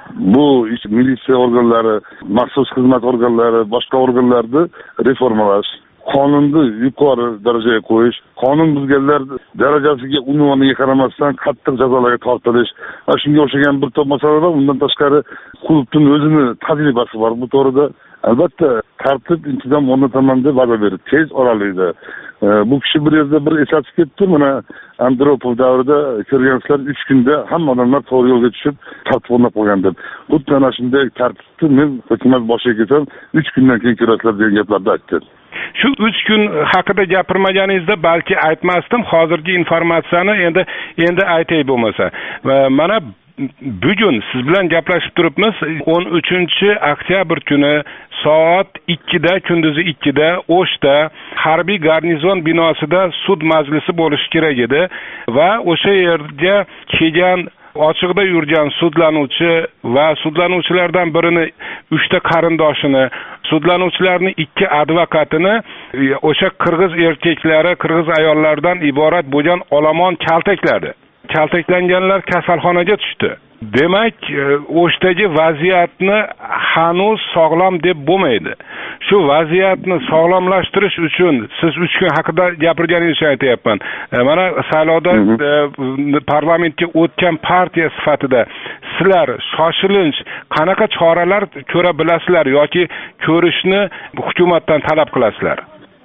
bu militsiya organlari, maxsus xizmat organlari, boshqa organlarni reformalash, qonunni yuqori darajaga qo'yish, qonun buzganlar darajasiga, unvoniga qaramasdan qattiq jazolarga tortilish va shunga o'xshagan bir to'p masalalar. Undan tashqari klubning o'zini tajribasi bor bu to'g'rida. Albatta tartib intizom o'rnataman deb va'da berdi tez oralikda. Bu kishi bir yerda bir eslatib ketdi. Mana Andropov davrida ko'rgansizlar 3 kunda hamma odamlar to'g'ri yo'lga tushib tartib o'rnab qo'ygan deb. Xuddi ana shunday tartibni men hukumat boshiga kelsam 3 kundan keyin ko'rasizlar degan gaplarni aytdi. Shu 3 kun haqida gapirmaganingizda balki aytmasdim. Hozirgi informatsiyani endi aytay bo'lmasa. Mana bugun siz bilan gaplashib turibmiz. 13-oktyabr kuni soat 2da, kunduzi 2da O'shda harbiy garnizon binosida sud majlisi bo'lishi kerak edi va o'sha yerga kelgan ochiqda yurgan sudlanuvchi va sudlanuvchilardan birini 3 ta qarindoshini, sudlanuvchilarning 2 advokatini o'sha qirg'iz erkaklari, qirg'iz ayollardan iborat bo'lgan olomon kaltakladi. Kaltaklanganlar kasalxonaga tushdi. Demak, O'shdagi vaziyatni hanuz sog'lom deb bo'lmaydi. Shu vaziyatni sog'lomlashtirish uchun siz 3 kun haqida gapirganingizni aytayapman. Mana saylovda parlamentga o'tgan partiya sifatida sizlar shoshilinch qanaqa choralar ko'ra bilasizlar yoki ko'rishni hukumatdan talab qilasizlar?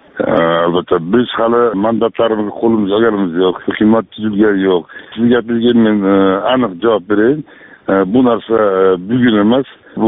Albatta biz hali mandatlarimizga qo'limiz olganimiz yo'q, hukumat tuzilgani yo'q. Sizga gapingizga men aniq javob berayin. Bu narsa bugun emas, bu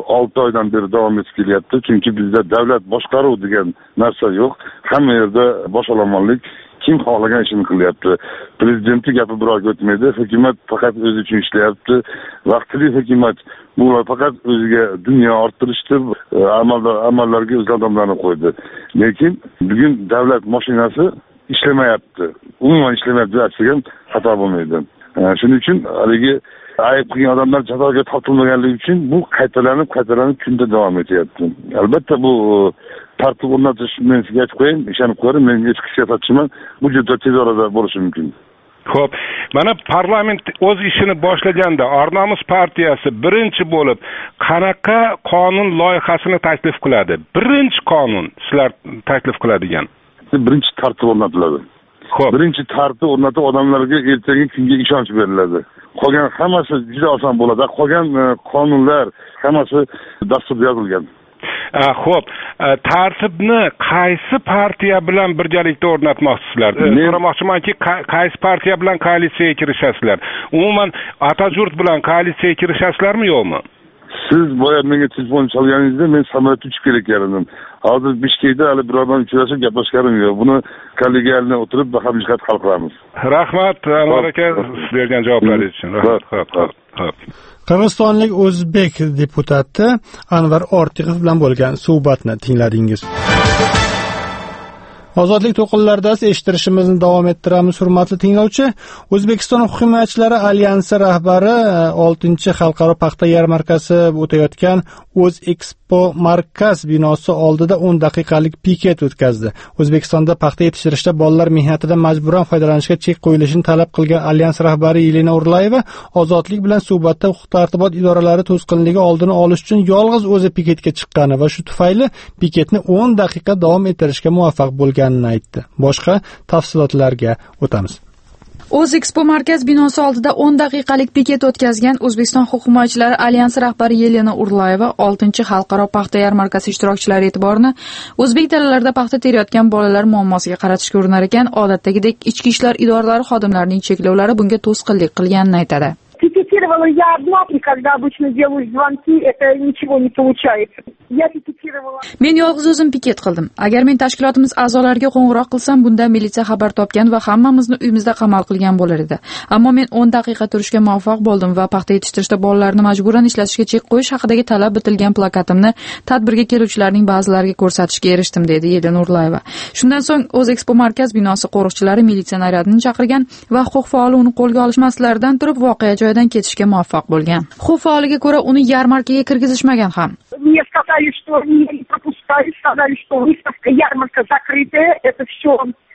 6 oydan beri davom etib kelyapti. Chunki bizda davlat boshqaruv degan narsa yo'q. Hamma yerda bosh olomonlik, kim xohlagan ishini qilyapti. Prezidentning gapi biroq o'tmaydi. Hukumat faqat o'zi uchun ishlayapti. Vaqtli hukumat bu faqat o'ziga dunyo orttirishdir, amallarga o'z odamlarni qo'ydi. Lekin bugun davlat mashinasi ishlamayapti. Umuman ishlamayapti degan xato bo'lmaydi. Shuning uchun haligi ayb qilgan odamlar jazoga tortilmaganligi uchun bu qaytalanib kunda davom etyapti. Albatta bu tartib o'rnatish, men sizga aytib qo'ying, ishonib ko'ring, men eski siyosatchiman, bu juda tez orada bo'lishi mumkin. Xo'p, mana parlament o'z ishini boshlaganda Ornomus partiyasi birinchi bo'lib qanaqa qonun loyihasini taklif qiladi? Birinchi qonun sizlar taklif qiladigan. Birinchi tartib o'rnatiladi. Xo'p, birinchi tartib o'rnatib odamlarga ertangi kunga ishonch beriladi. Qolgan hammasi juda oson bo'ladi. Qolgan qonunlar hammasi dasturda yozilgan. Xo'p, tartibni qaysi partiya bilan birgalikda o'rnatmoqchisizlar? So'ramoqchimanki, qaysi partiya bilan koalitsiyaga kirishasizlar? Umuman Atajurt bilan koalitsiyaga kirishasizlarmi yo'qmi? Siz boya menga telefon chalganingizda men samolyotda uchib kelayotgandim. Hozir Bishkekda hali birodan uchrashib gaplashganim yo'q. Buni kollegialni o'tirib baham jihat hal qilamiz. Rahmat, Anvar aka, siz bergan javoblaringiz uchun. Xo'p. Qirg'izistonlik o'zbek deputati Anvar Ortiqov bilan bo'lgan suhbatni tingladingiz. Ozodlik to'qinlarida eshittirishimizni davom ettiramiz, hurmatli tinglovchi. O'zbekiston hukumatchilari alyansi rahbari 6-xalqaro paxta yarmarkasi o'tayotgan O'zexpo markaz binosi oldida 10 daqiqalik piket o'tkazdi. O'zbekistonda paxta yetishtirishda bolalar mehnatidan majburan foydalanishga chek qo'yilishini talab qilgan alyans rahbari Yelena Urlayeva ozodlik bilan suhbatda huquq-tartibot idoralari to'sqinligi oldini olish uchun yolg'iz o'zi piketga chiqqani va shu tufayli piketni 10 daqiqa davom ettirishga muvaffaq bo'lganini aytdi. Boshqa tafsilotlarga o'tamiz. O'zexpo markaz binosi oldida 10 daqiqalik piket o'tkazgan O'zbekiston huquq himoyachilari alyansi rahbari Yelena Urlayeva 6-xalqaro paxta yarmarkasi ishtirokchilari e'tiborini o'zbek dalalarida paxta terayotgan bolalar muammosiga qaratishga urinar ekan, odatdagidek ichki ishlar idoralari xodimlarining cheklovlari bunga to'sqinlik qilganini aytadi. Пикетировала я одна, и когда обычно делаю звонки, это ничего не получается. Я пикетировала. Men yolg'iz o'zim piket qildim. Agar men tashkilotimiz a'zolariga qo'ng'iroq qilsam, bundan militsiya xabar topgan va hammamizni uyimizda qamal qilgan bo'lar edi. Ammo men 10 daqiqa turishga muvaffaq bo'ldim va paxta yetishtirishda bolalarni majburan ishlatishga chek qo'yish haqidagi talab bitilgan plakatimni tadbirga keluvchilarning ba'zilariga ko'rsatishga erishdim, dedi Yelena Urlayeva. Shundan so'ng O'zexpo markaz binosi qo'riqchilari militsiya naryadini chaqirgan va huquq faoli uni qo'lga olish maqsadlaridan turib voqea joyidan ketishga muvaffaq bo'lgan. Huquq faoliga ko'ra, uni yarmarkaga kirgizishmagan ham. Мне сказали, что не пропускают, сказали, что выставка, ярмарка закрытая, это все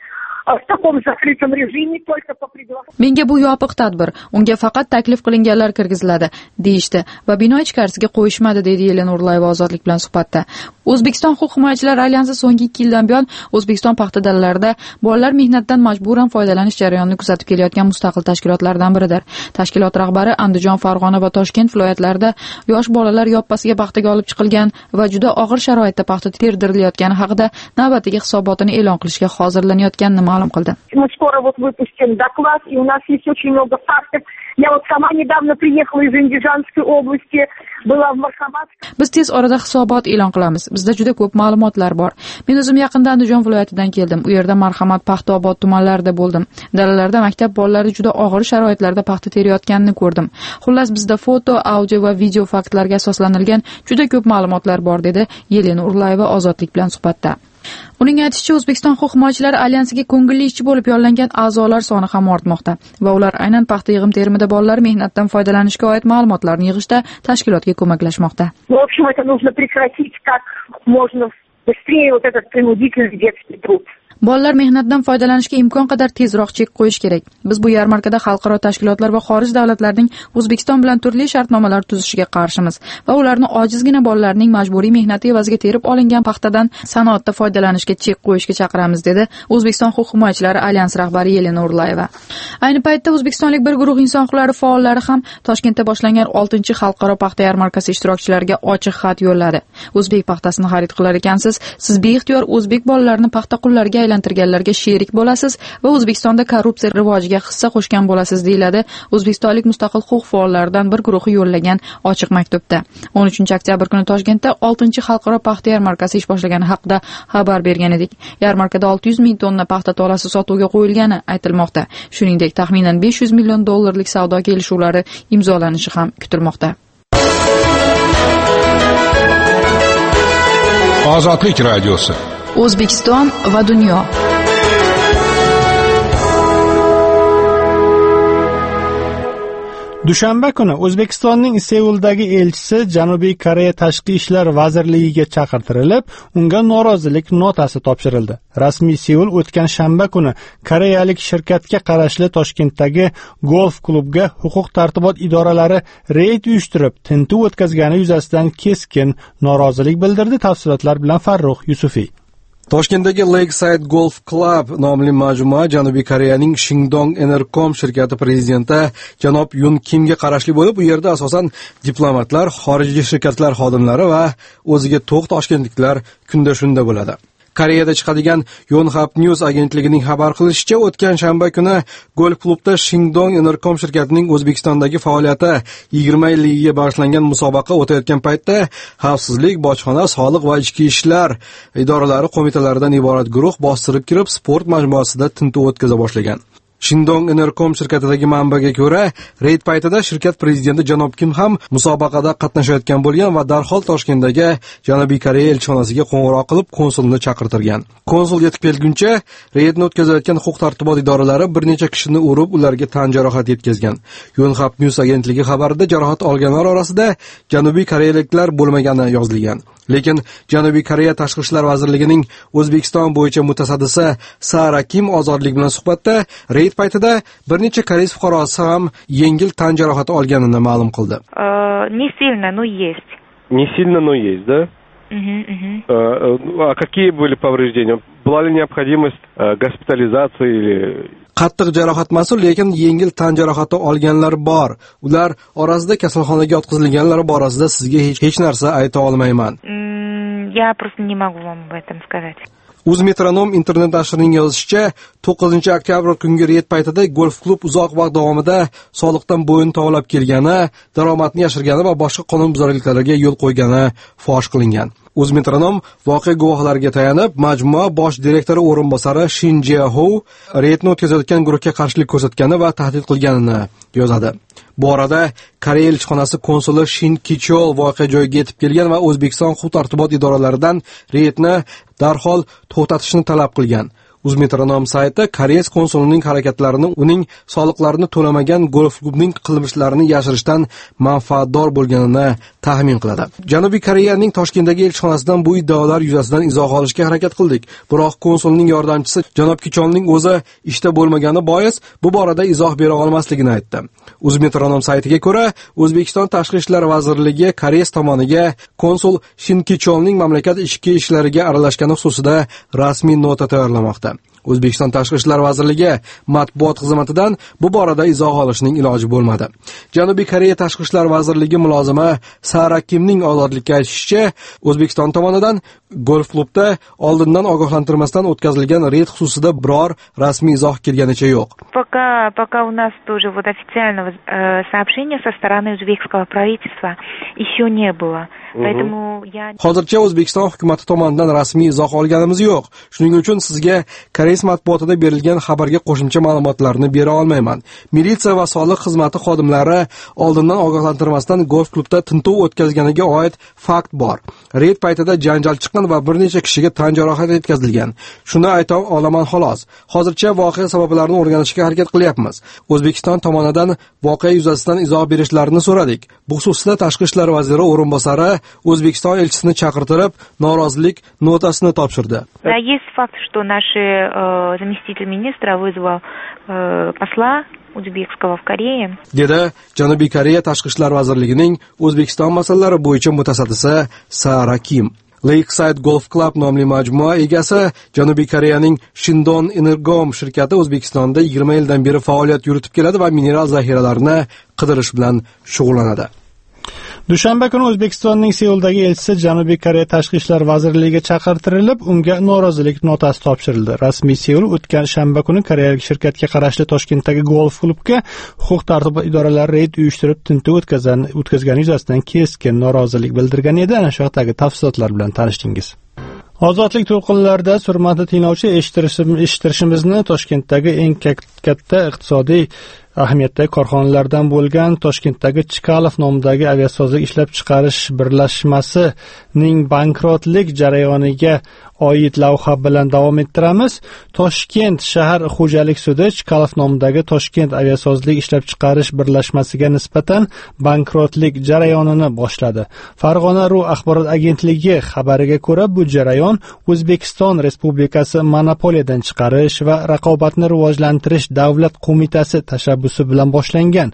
в таком закрытом режиме только по приглашению. Menga bu yopiq tadbir, unga faqat taklif qilinganlar kirgiziladi, deyishdi va bino ichkarisiga qo'yishmadi, deydi Yelena Urlayeva Ozodlik bilan suhbatda. O'zbekiston huquq himoyachilari alyansi so'nggi 2 yildan buyon O'zbekiston paxta dalalarida bolalar mehnatdan majburan foydalanish jarayonini kuzatib kelayotgan mustaqil tashkilotlardan biridir. Tashkilot rahbari Andijon, Farg'ona va Toshkent viloyatlarida yosh bolalar yoppasiga paxtaga olib chiqilgan va juda og'ir sharoitda paxta terdirilayotgani haqida navbatdagi hisobotini e'lon qilishga hozirlanayotganini ma'lum qildi. Мы скоро выпустим доклад, и у нас есть очень много фактов. Я сама недавно приехала из Андижанской области, была в Мархаматске. Biz tez orada hisobot e'lon qilamiz. Bizda juda ko'p ma'lumotlar bor. Men o'zim yaqinda Andijon viloyatidan keldim. U yerda Marhamat, Paxtaobod tumanlarida bo'ldim. Dalalarda maktab bolalari juda og'ir sharoitlarda paxta terayotganini ko'rdim. Xullas, bizda foto, audio va video faktlarga asoslanilgan juda ko'p ma'lumotlar bor, dedi Yelena Urlayeva Ozodlik bilan suhbatda. Uning aytishicha, O'zbekiston huquq himoyachilari alyansiga ko'ngilli ishchi bo'lib yollangan a'zolar soni ham ortmoqda va ular aynan paxta yig'im-terimida bolalar mehnatdan foydalanishga oid ma'lumotlarni yig'ishda tashkilotga ko'maklashmoqda. В общем, это нужно прекратить как можно быстрее вот этот принудительный детский труд. Bolalar mehnatdan foydalanishga imkon qadar tezroq chek qo'yish kerak. Biz bu yarmarkada xalqaro tashkilotlar va xorij davlatlarning O'zbekiston bilan turli shartnomalar tuzishiga qarshimiz va ularni ojizgina bolalarning majburiy mehnati evaziga terib olingan paxtadan sanoatda foydalanishga chek qo'yishga chaqiramiz, dedi O'zbekiston huquq himoyachilari alyansi rahbari Yelena Urlayeva. Ayni paytda O'zbekistonlik bir guruh inson huquqlari faollari ham Toshkentda boshlangan 6-xalqaro paxta yarmarkasi ishtirokchilariga ochiq xat yo'lladi. O'zbek paxtasini xarid qilar ekansiz, siz beixtiyor o'zbek bolalarini paxta qullariga aylantirganlarga sherik bo'lasiz va O'zbekistonda korrupsiya rivojiga hissa qo'shgan bo'lasiz, deyiladi O'zbekistonlik mustaqil huquq faollaridan bir guruhi yo'llagan ochiq maktubda. 13-oktyabr kuni Toshkentda 6-xalqaro paxta yarmarkasi ish boshlagani haqida xabar bergan edik. Yarmarkada 600 ming tonna paxta tolasi sotuvga qo'yilgani aytilmoqda. Shuningdek, taxminan 500 million dollarlik savdo kelishuvlari imzolanishi ham kutilmoqda. Ozodlik radiosi. O'zbekiston va dunyo. Dushanba kuni O'zbekistonning Seuldagi elchisi Janubiy Koreya Tashqi ishlar vazirligiga chaqirtirilib, unga norozilik notasi topshirildi. Rasmiy Seul o'tgan shanba kuni koreyalik shirkatga qarashli Toshkentdagi golf klubga huquq-tartibot idoralari reyd uyushtirib, tintuv o'tkazgani yuzasidan keskin norozilik bildirdi. Tafsilotlar bilan Farruh Yusufiy. Toshkentdagi Lakeside Golf Club nomli majmua Janubiy Koreyaning Shingdong Enercom shirkati prezidenti janob Yun Kimga qarashli bo'lib, u yerda asosan diplomatlar, xorijiy shirkatlar xodimlari va o'ziga to'q toshkentliklar kunda shunda bo'ladi. Koreyada chiqadigan Yonhap News agentligining xabar qilishicha, o'tgan shanba kuni golf klubda Shingdong Enercom shirkatining O'zbekistondagi faoliyati 20 yilligiga bag'ishlangan musobaqa o'tayotgan paytda xavfsizlik, bojxona, soliq va ichki ishlar idoralari qo'mitalaridan iborat guruh bostirib kirib, sport majmuasida tintuv o'tkaza boshlagan. Shingdong Enercom shirkatidagi manbaga ko'ra, reyd paytida shirkat prezidenti janob Kim ham musobaqada qatnashayotgan bo'lgan va darhol Toshkentdagi Janubiy Koreya elchixonasiga qo'ng'iroq qilib, konsulni chaqirtirgan. Konsul yetib kelguncha, reydni o'tkazayotgan huquq-tartibot idoralari bir necha kishini urib, ularga tan jarohati yetkazgan. Yonhap News agentligi xabarida jarohat olganlar orasida Janubiy koreyaliklar bo'lmagani yozilgan. Lekin Janubiy Koreya Tashqi ishlar vazirligining O'zbekiston bo'yicha mutasaddisi Sara Kim Ozodlik bilan suhbatda reyd paytida bir necha koreys fuqarosi ham yengil tan jarohati olganini ma'lum qildi. Не сильно, но есть. Не сильно, но есть, да? А какие были повреждения? Была ли необходимость госпитализации или... Qattiq jarohat mas'ul, lekin yengil tan jarohati olganlar bor. Ular orasida kasalxonaga yotqizilganlar borasida sizga hech narsa ayta olmayman. Я просто не могу вам об этом сказать. Uzmetronom internet nashrining yozishicha, 9-oktyabr kungi reyd paytida golf klub uzoq vaqt davomida soliqdan bo'yin tovlab kelgani, daromadni yashirgani va boshqa qonunbuzarliklarga yo'l qo'ygani fosh qilingan. Uzmetronom voqea guvohlariga tayanib, majmua bosh direktori o'rinbosari Shin Jae-ho reydni o'tkazayotgan guruhga qarshilik ko'rsatgani va tahdid qilganini yozadi. Bu orada Koreya elchixonasi konsuli Shin Kichol voqea joyiga yetib kelgan va O'zbekiston huquq-tartibot idoralaridan reydni darhol to'xtatishni talab qilgan. Uzmetronom sayti koreys konsulining harakatlarini uning soliqlarini to'lamagan golf klubining qilmishlarini yashirishdan manfaatdor bo'lganini taxmin qiladi. Janubiy Koreyaning Toshkentdagi elchixonasidan bu iddaolar yuzasidan izoh olishga harakat qildik. Biroq konsulning yordamchisi janob Kichonning o'zi ishda bo'lmagani bois bu borada izoh bera olmasligini aytdi. Uzmetronom saytiga ko'ra, O'zbekiston Tashqi ishlar vazirligi Koreys tomoniga konsul Shin Kichonning mamlakat ichki ishlariga aralashgani xususida rasmiy nota tayyorlamoqda. O'zbekiston Tashqi ishlar vazirligi matbuot xizmatidan bu borada izoh olishning iloji bo'lmadi. Janubiy Koreya Tashqi ishlar vazirligi mulozimi Sara Kimning ozodlikka aytishicha, O'zbekiston tomonidan golf klubda oldindan ogohlantirmasdan o'tkazilgan reyd xususida biror rasmiy izoh kelganicha yo'q. Пока у нас тоже вот официального сообщения со стороны узбекского правительства еще не было. Поэтому я Hozircha O'zbekiston hukumati tomonidan rasmiy izoh olganimiz yo'q. Shuning uchun sizga koreys matbuotida berilgan xabarga qo'shimcha ma'lumotlarni bera olmayman. Militsiya va soliq xizmati xodimlari oldindan ogohlantirmasdan golf klubda tintuv o'tkazganiga oid fakt bor. Reyd paytida janjal chiqqan va bir necha kishiga tan jarohati yetkazilgan. Shuni ayta olaman xolos. Hozircha voqea sabablarini o'rganishga harakat qilyapmiz. O'zbekiston tomonidan voqea yuzasidan izoh berishlarini so'radik. Bu xususda Tashqi ishlar vaziri o'rinbosari O'zbekiston elchisini chaqirtirib, norozilik notasini topshirdi. Да, есть факт, что наш заместитель министра вызвал посла узбекского в Корее. Dedi Janubiy Koreya Tashqi ishlar vazirligining O'zbekiston masalalari bo'yicha mutasaddisi Sara Kim. Lakeside Golf Club nomli majmua egasi Janubiy Koreyaning Shindong Energom shirkati O'zbekistonda 20 yildan beri faoliyat yuritib keladi va mineral zaxiralarini qidirish bilan shug'ullanadi. Dushanba kuni O'zbekistonning Seuldagi elchisi Janubiy Koreya Tashqi ishlar vazirligiga chaqirtirilib, unga norozilik notasi topshirildi. Rasmiy Seul o'tgan shanba kuni koreyalik shirkatga qarashli Toshkentdagi golf klubga huquq-tartibot idoralari reyd uyushtirib tintuv o'tkazgani yuzasidan keskin norozilik bildirgan edi. Ana shu haqdagi tafsilotlar bilan tanishdingiz. Ozodlik to'lqinlarida surmatni tinglovchi eshittirishimizni Toshkentdagi eng katta iqtisodiy ahamiyatdagi korxonalardan bo'lgan Toshkentdagi Chkalov nomidagi aviasozlik ishlab chiqarish birlashmasining bankrotlik jarayoniga oid lavha bilan davom ettiramiz. Toshkent shahar xo'jalik sudi Chkalov nomidagi Toshkent aviasozlik ishlab chiqarish birlashmasiga nisbatan bankrotlik jarayonini boshladi. Farg'ona.ru axborot agentligi xabariga ko'ra, bu jarayon O'zbekiston Respublikasi monopoliyadan chiqarish va raqobatni rivojlantirish davlat qo'mitasi tashabbusi bilan boshlangan.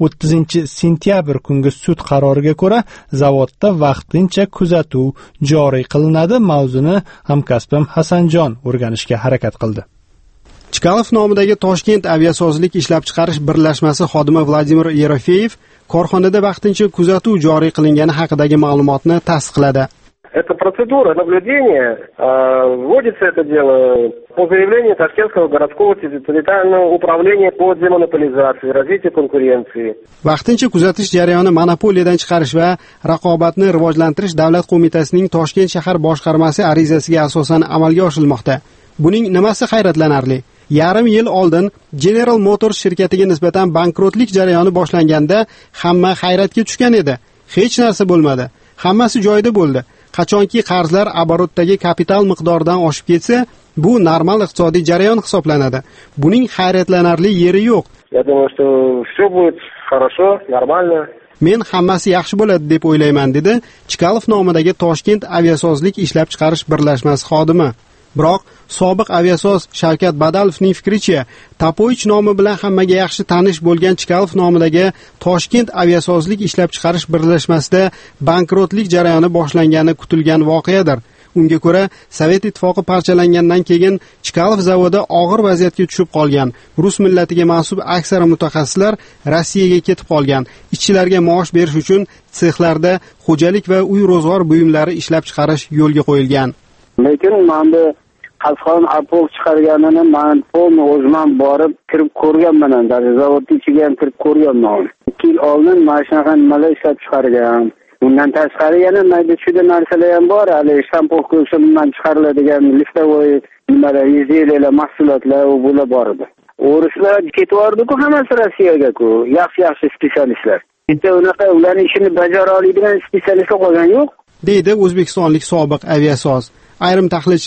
30-sentyabr kungi sud qaroriga ko'ra, zavodda vaqtincha kuzatuv joriy qilinadi. Mavzuni hamkasbim Hasanjon o'rganishga harakat qildi. Chkalov nomidagi Toshkent aviasozlik ishlab chiqarish birlashmasi xodimi Vladimir Yerofeyev korxonada vaqtincha kuzatuv joriy qilingani haqidagi ma'lumotni tasdiqladi. Это процедура наблюдения. Вводится это дело по заявлению Ташкентского городского территориального управления по демонополизации, развитию конкуренции. Vaqtincha kuzatish jarayoni monopoliyadan chiqarish va raqobatni rivojlantirish davlat qo'mitasining Toshkent shahar boshqarmasi arizasiga asosan amalga oshirilmoqda. Buning nimasi hayratlanarli? Yarim yil oldin General Motors shirkatiga nisbatan bankrotlik jarayoni boshlanganda hamma hayratga tushgan edi. Hech narsa bo'lmadi. Hammasi joyida bo'ldi. Qachonki qarzlar оборотdagi kapital miqdoridan oshib ketsa, bu normal iqtisodiy jarayon hisoblanadi. Buning hayratlanarli yeri yo'q. Я думаю, что все будет хорошо, нормально. Men hammasi yaxshi bo'ladi deb o'ylayman, dedi Chkalov nomidagi Toshkent aviasozlik ishlab chiqarish birlashmasi xodimi. Biroq sobiq aviasoz Shavkat Badalovning fikricha, Tapoich nomi bilan hammaga yaxshi tanish bo'lgan Chkalov nomidagi Toshkent aviasozlik ishlab chiqarish birlashmasida bankrotlik jarayoni boshlangani kutilgan voqeadir. Unga ko'ra, Sovet ittifoqi parchalangandan keyin Chkalov zavodi og'ir vaziyatga tushib qolgan. Rus millatiga mansub aksar mutaxassislar Rossiyaga ketib qolgan. Ishchilarga maosh berish uchun sexlarda xo'jalik va uy ro'zg'or buyumlari ishlab chiqarish yo'lga qo'yilgan. Lekin mana Qazqon apol chiqarganini men polni o'zim borib kirib ko'rganman. Zavodning ichiga ham kirib ko'rganman. 2 yil oldin mana shunaqa nimalar ishlab chiqargan. Bundan tashqari yana mayda-chuyda narsalar ham bor. Hali shampoo ko'rishimdan chiqariladigan liftavoy nimalar, izdiyelar, mahsulotlar bular bor edi. O'rislar ketvordi-ku hammasi Rossiyaga-ku. Yaxshi specialistlar. Bitta unaqa ularning ishini bajara oladigan specialistlar qolgan yo'q. Deydi o'zbekistonlik sobiq aviasoz. Ayrim tahlilchilar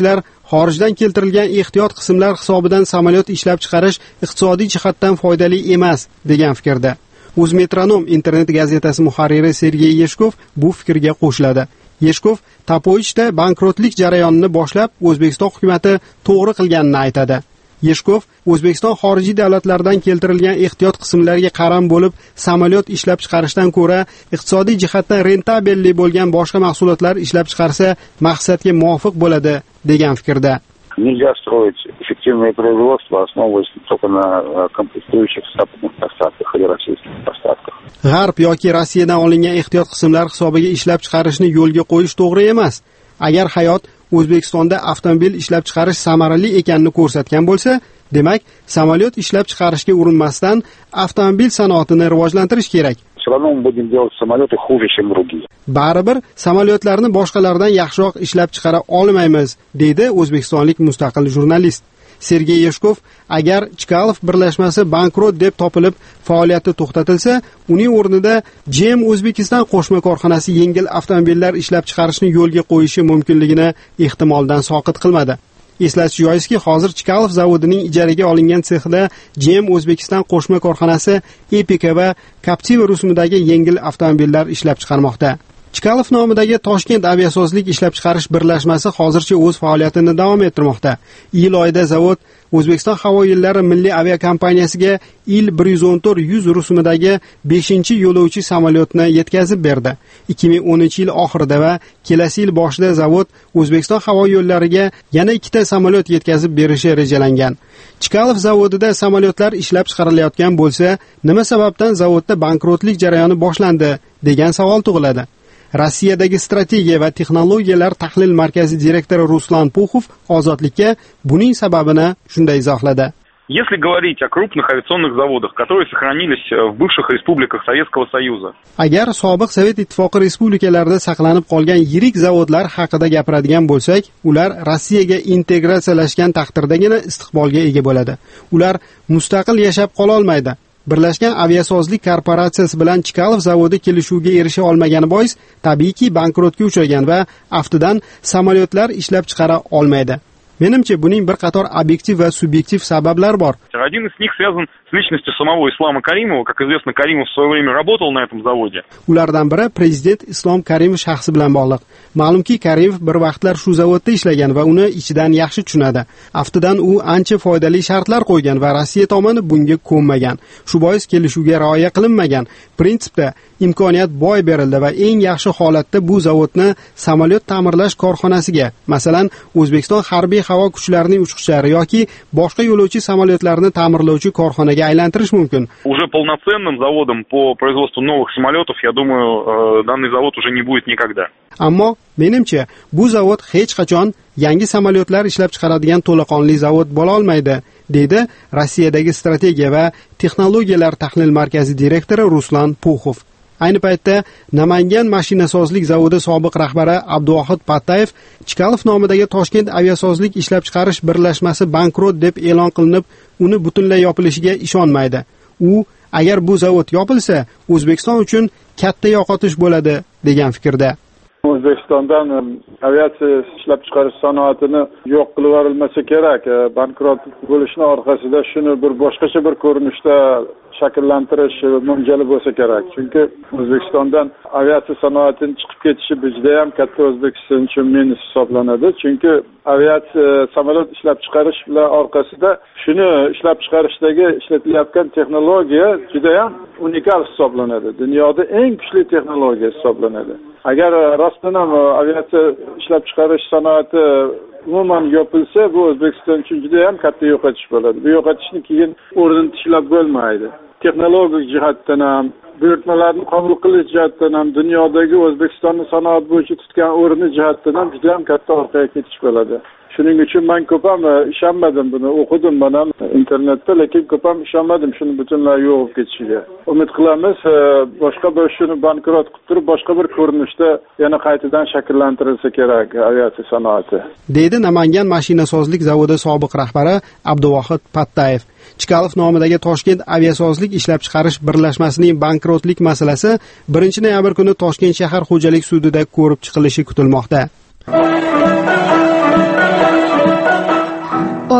xorijdan keltirilgan ehtiyot qismlar hisobidan samolyot ishlab chiqarish iqtisodiy jihatdan foydali emas degan fikrda. O'zmetronom internet gazetasi muharriri Sergey Yeshkov bu fikrga qo'shiladi. Yeshkov Tapoichda bankrotlik jarayonini boshlab, O'zbekiston hukumatı to'g'ri qilganini aytadi. Yeshkov O'zbekiston xorijiy davlatlardan keltirilgan ehtiyot qismlariga qaram bo'lib, samolyot ishlab chiqarishdan ko'ra iqtisodiy jihatdan rentabelli bo'lgan boshqa mahsulotlar ishlab chiqarsa maqsadga muvofiq bo'ladi degan fikrda. Нельзя строить эффективное производство, основываясь только на комплектующих западных поставках или российских поставках. G'arb yoki Rossiyadan olingan ehtiyot qismlar hisobiga ishlab chiqarishni yo'lga qo'yish to'g'ri emas. Agar hayot O'zbekistonda avtomobil ishlab chiqarish samarali ekanini ko'rsatgan bo'lsa, demak, samolyot ishlab chiqarishga urinmasdan avtomobil sanoatini rivojlantirish kerak. Все равно мы будем делать самолеты хуже, чем другие. Baribir samolyotlarni boshqalardan yaxshiroq ishlab chiqara olmaymiz, deydi o'zbekistonlik mustaqil jurnalist. Sergey Yeshkov, agar Chkalov birlashmasi bankrot deb topilib, faoliyati to'xtatilsa, uning o'rnida GM O'zbekiston qo'shma korxonasi yengil avtomobillar ishlab chiqarishni yo'lga qo'yishi mumkinligini ehtimoldan soqit qilmadi. Eslatish joizki, hozir Chkalov zavodining ijaraga olingan sexida GM O'zbekiston qo'shma korxonasi Epica va Captiva rusumidagi yengil avtomobillar ishlab chiqarmoqda. Chkalov nomidagi Toshkent aviasozlik ishlab chiqarish birlashmasi hozircha o'z faoliyatini davom ettirmoqda. Iyul oyida zavod O'zbekiston havo yo'llari milliy aviakompaniyasiga Il-114-100 rusumidagi 5-yo'lovchi samolyotni yetkazib berdi. 2010-yil oxirida va kelasi yil boshida zavod O'zbekiston havo yo'llariga yana 2 samolyot yetkazib berishi rejalangan. Chkalov zavodida samolyotlar ishlab chiqarilayotgan bo'lsa, nima sababdan zavodda bankrotlik jarayoni boshlandi degan savol tug'iladi. Rossiyadagi strategiya va texnologiyalar tahlil markazi direktori Ruslan Puxov Ozodlikka buning sababini shunday izohladi. Если говорить о крупных авиационных заводах, которые сохранились в бывших республиках Советского Союза. Agar sobiq Sovet ittifoqi respublikalarida saqlanib qolgan yirik zavodlar haqida gapiradigan bo'lsak, ular Rossiyaga integratsiyalashgan taqdirdagina istiqbolga ega bo'ladi. Ular mustaqil yashab qola olmaydi. Birlashgan aviasozlik korporatsiyasi bilan Chkalov zavodi kelishuvga erisha olmagani bois, tabiiyki bankrotga uchragan va aftidan samolyotlar ishlab chiqara olmaydi. Menimcha buning bir qator obyektiv va subyektiv sabablar bor. Один из них связан с личностью самого Ислама Каримова. Как известно, Каримов в свое время работал на этом заводе. Ulardan biri prezident Islom Karimov shaxsi bilan bog'liq. Ma'lumki, Karimov bir vaqtlar shu zavodda ishlagan va uni ichidan yaxshi tushunadi. Aftidan u ancha foydali shartlar qo'ygan va Rossiya tomoni bunga ko'nmagan. Shu bois kelishuvga rioya qilinmagan. Prinsipda imkoniyat boy berildi va eng yaxshi holatda bu zavodni samolyot ta'mirlash korxonasiga, masalan, O'zbekiston harbiy havo kuchlarining uchqichlari yoki boshqa yo'lovchi samolyotlarni ta'mirlovchi korxonaga aylantirish mumkin. Уже полноценным заводом по производству новых самолетов, я думаю, данный завод уже не будет никогда. Ammo menimcha bu zavod hech qachon yangi samolyotlar ishlab chiqaradigan to'laqonli zavod bo'la olmaydi, deydi Rossiyadagi strategiya va texnologiyalar tahlil markazi direktori Ruslan Puxov. Ayni paytda Namangan mashinasozlik zavodi sobiq rahbari Abduvohid Pattayev Chkalov nomidagi Toshkent aviasozlik ishlab chiqarish birlashmasi bankrot deb e'lon qilinib, uni butunlay yopilishiga ishonmaydi. U agar bu zavod yopilsa, O'zbekiston uchun katta yo'qotish bo'ladi degan fikrda. O'zbekistondan aviatsiya ishlab chiqarish sanoatini yo'q qilib yuborilmasa kerak. Bankrot bo'lishning orqasida shuni bir boshqacha bir ko'rinishda shakllantirish mo'ljali bo'lsa kerak. Chunki O'zbekistondan aviatsiya sanoatining chiqib ketishi juda ham katta O'zbekiston uchun minus hisoblanadi. Chunki aviatsiya samolyot ishlab chiqarish bilan orqasida shuni ishlab chiqarishdagi ishlatilayotgan texnologiya juda ham unikal hisoblanadi. Dunyoda eng kuchli texnologiya hisoblanadi. Agar rostdan ham aviatsiya ishlab chiqarish sanoati umuman yopilsa, bu O'zbekiston uchun juda ham katta yo'qotish bo'ladi. Bu yo'qotishni keyin o'rnini tishlab bo'lmaydi. Texnologik jihatdan ham, buyurtmalarni qabul qilish jihatdan ham, dunyodagi O'zbekistonni sanoat bo'yicha tutgan o'rni jihatdan ham juda ham katta orqaga ketish bo'ladi. Shuning uchun men ko'p ham ishonmadim buni, o'qidim mana internetda, lekin ko'p ham ishonmadim shuni butunlay yo'qolib ketishiga. Umid qilamiz, boshqa bir shuni bankrot qilib turib, boshqa bir ko'rinishda yana qaytadan shakllantirilsa kerak aviatsiya sanoati. Deydi Namangan mashinasozlik zavodi sobiq rahbari Abduvohid Pattayev. Chkalov nomidagi Toshkent aviasozlik ishlab chiqarish birlashmasining bankrotlik masalasi 1-noyabr kuni Toshkent shahar xo'jalik sudida ko'rib chiqilishi kutilmoqda.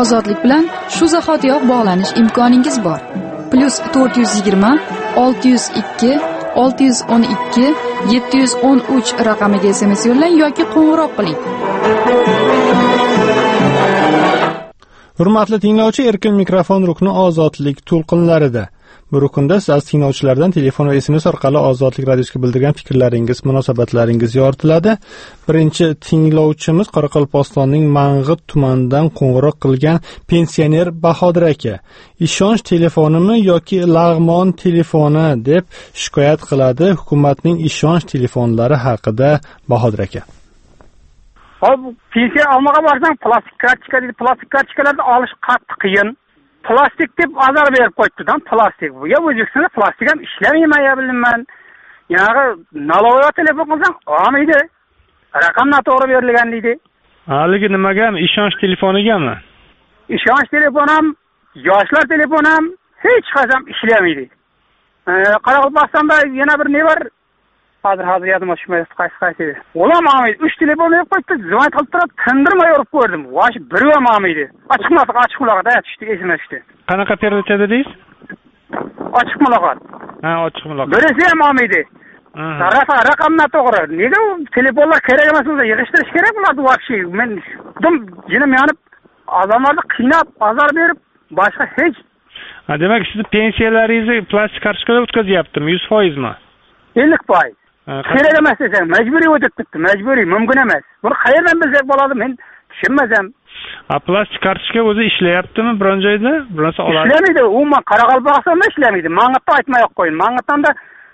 Ozodlik bilan shu zahotiyoq bog'lanish imkoningiz bor. +420 602 612 713 raqamiga SMS yo'llang yoki qo'ng'iroq qiling. Hurmatli tinglovchi, erkin mikrofon rukni ozodlik to'lqinlarida. Bu rukunda siz tinglovchilardan telefon va SMS orqali Ozodlik radiosiga bildirgan fikrlaringiz, munosabatlaringiz yoritiladi. Birinchi tinglovchimiz Qoraqalpog'istonning Mang'it tumanidan qo'ng'iroq qilgan pensioner Bahodir aka. Ishonch telefonimi yoki lag'mon telefoni deb shikoyat qiladi hukumatning ishonch telefonlari haqida Bahodir aka. Hop, pensiya olmoqqa borsang plastik kartochka deydi. Plastik kartochkalarni olish qattiq qiyin. Plastik deb azar berib qo'yibdi-dan, plastik. Bu ya O'zbekistonda plastik ham ishlamayman, bilmayman. Ya'ni naloga telefon qilsang, olmaydi. Raqam noto'g'ri berilgan deydi. Haligi nimagami? Ishonch telefonigami? Ishonch telefoni ham, yoshlar telefoni ham hech qachon ishlamaydi. Qoraqalpog'istonda yana bir ne bor? Hozir yadıma tushmayapti, qaysi. Ular olmaydi. 3 telefon berib qo'yibdi, zvonit qilib turib, tindirmay urib ko'rdim. Vosh biri ham olmaydi. Ochiq muloqotda tushdi, esimga tushdi. Qanaqa perdacha dedingiz? Ochiq muloqot. Ha, ochiq muloqot. Birisi ham olmaydi. Raqam noto'g'ri. Nega u telefonlar kerak emas bo'lsa, yig'ishtirish kerak bo'lardi voqshi. Men jinim yonib, odamlarni qiynab, azor berib, boshqa hech. Demak, siz pensiyalaringizni plastik kartochkaga o'tkazyaptimi? 100% mi? 50%. Kerak emas desang, majburiy o'tibdi, majburiy, mumkin emas. Buni qayerdan bilsak bo'ladi, men tushunmasam. Plastik kartochka o'zi ishlayaptimi biron joyda? Bironsa oladi. Ishlamaydi, umuman Qoraqalpog'istonda ishlamaydi. Mang'itda aytmay qo'yin. Mang'itda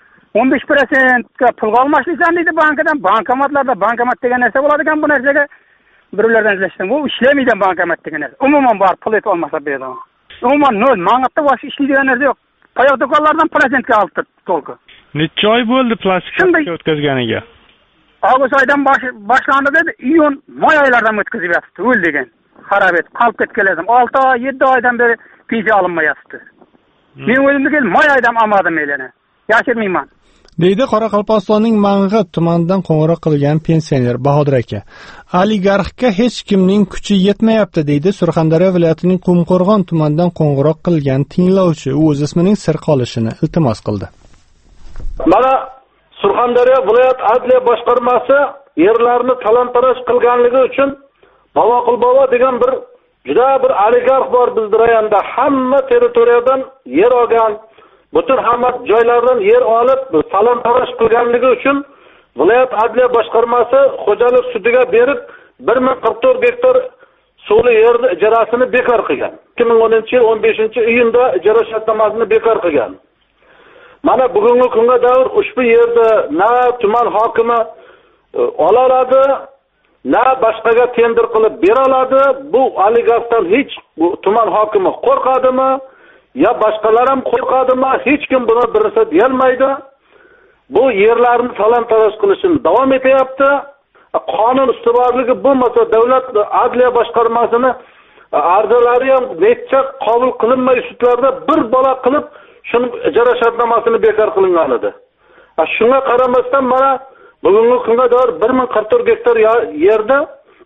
15% pulga almashlaysan deydi bankadan. Bankomatlarda bankomat degan narsa bo'ladi ekan, bu narsaga birlardan izlashdan. Bu ishlamaydi bankomat degan narsa. Umuman bor, pul et olmasa beradi. Umuman nol, Mang'itda boshqa ishlaydigan narsa yo'q. Payoq do'konlardan prezentga olib to'lqi. Necha oy bo'ldi plastik kartochka o'tkazganiga? Avgust oydan boshlandi dedi, iyun, may oylardan o'tkazib yotibdi, o'l degan. Xarab etib, qolib ketganlarim. 6 oy, 7 oydan beri pensiya olinmayapti. Men o'zimga kelib may oydan olmadim elini. Yashirmayman. Deydi Qoraqalpog'istonning Mang'it tumanidan qo'ng'iroq qilgan pensioner Bahodir aka. Oligarxga hech kimning kuchi yetmayapti deydi Surxondaryo viloyatining Qumqo'rg'on tumanidan qo'ng'iroq qilgan tinglovchi. U o'z ismining sir qolishini iltimos qildi. Mana Surxondaryo viloyat adliya boshqarmasi yerlarni talon-taroj qilganligi uchun Bavoqul bobo degan juda bir oligarx bor bizning rayonda. Hamma territoriyadan yer olgan, butun hamma joylardan yer olib, talon-taroj qilganligi uchun viloyat adliya boshqarmasi xo'jalik sudiga berib 1044 gektar suvli yerni ijarasini bekor qilgan. 2010-yil 15-iyunda ijara shartnomasini bekor qilgan. Mana bugungi kunga davr ushbu yerda na tuman hokimi ola oladi, na boshqaga tender qilib bera oladi. Bu oligarxdan hech tuman hokimi qo'rqadimi? Ya boshqalar ham qo'rqadimi? Hech kim buni birisi deyolmaydi. Bu yerlarni talon-taroj qilishini davom etyapti. Qonun ustuvorligi bo'lmasa davlat adliya boshqarmasini arzolari ham necha qabul qilinmay sudlarda bir bola qilib shuni ijara shartnomasini bekor qilingan edi. Shunga qaramasdan mana bugungi kunga davr 1044 gektar yerda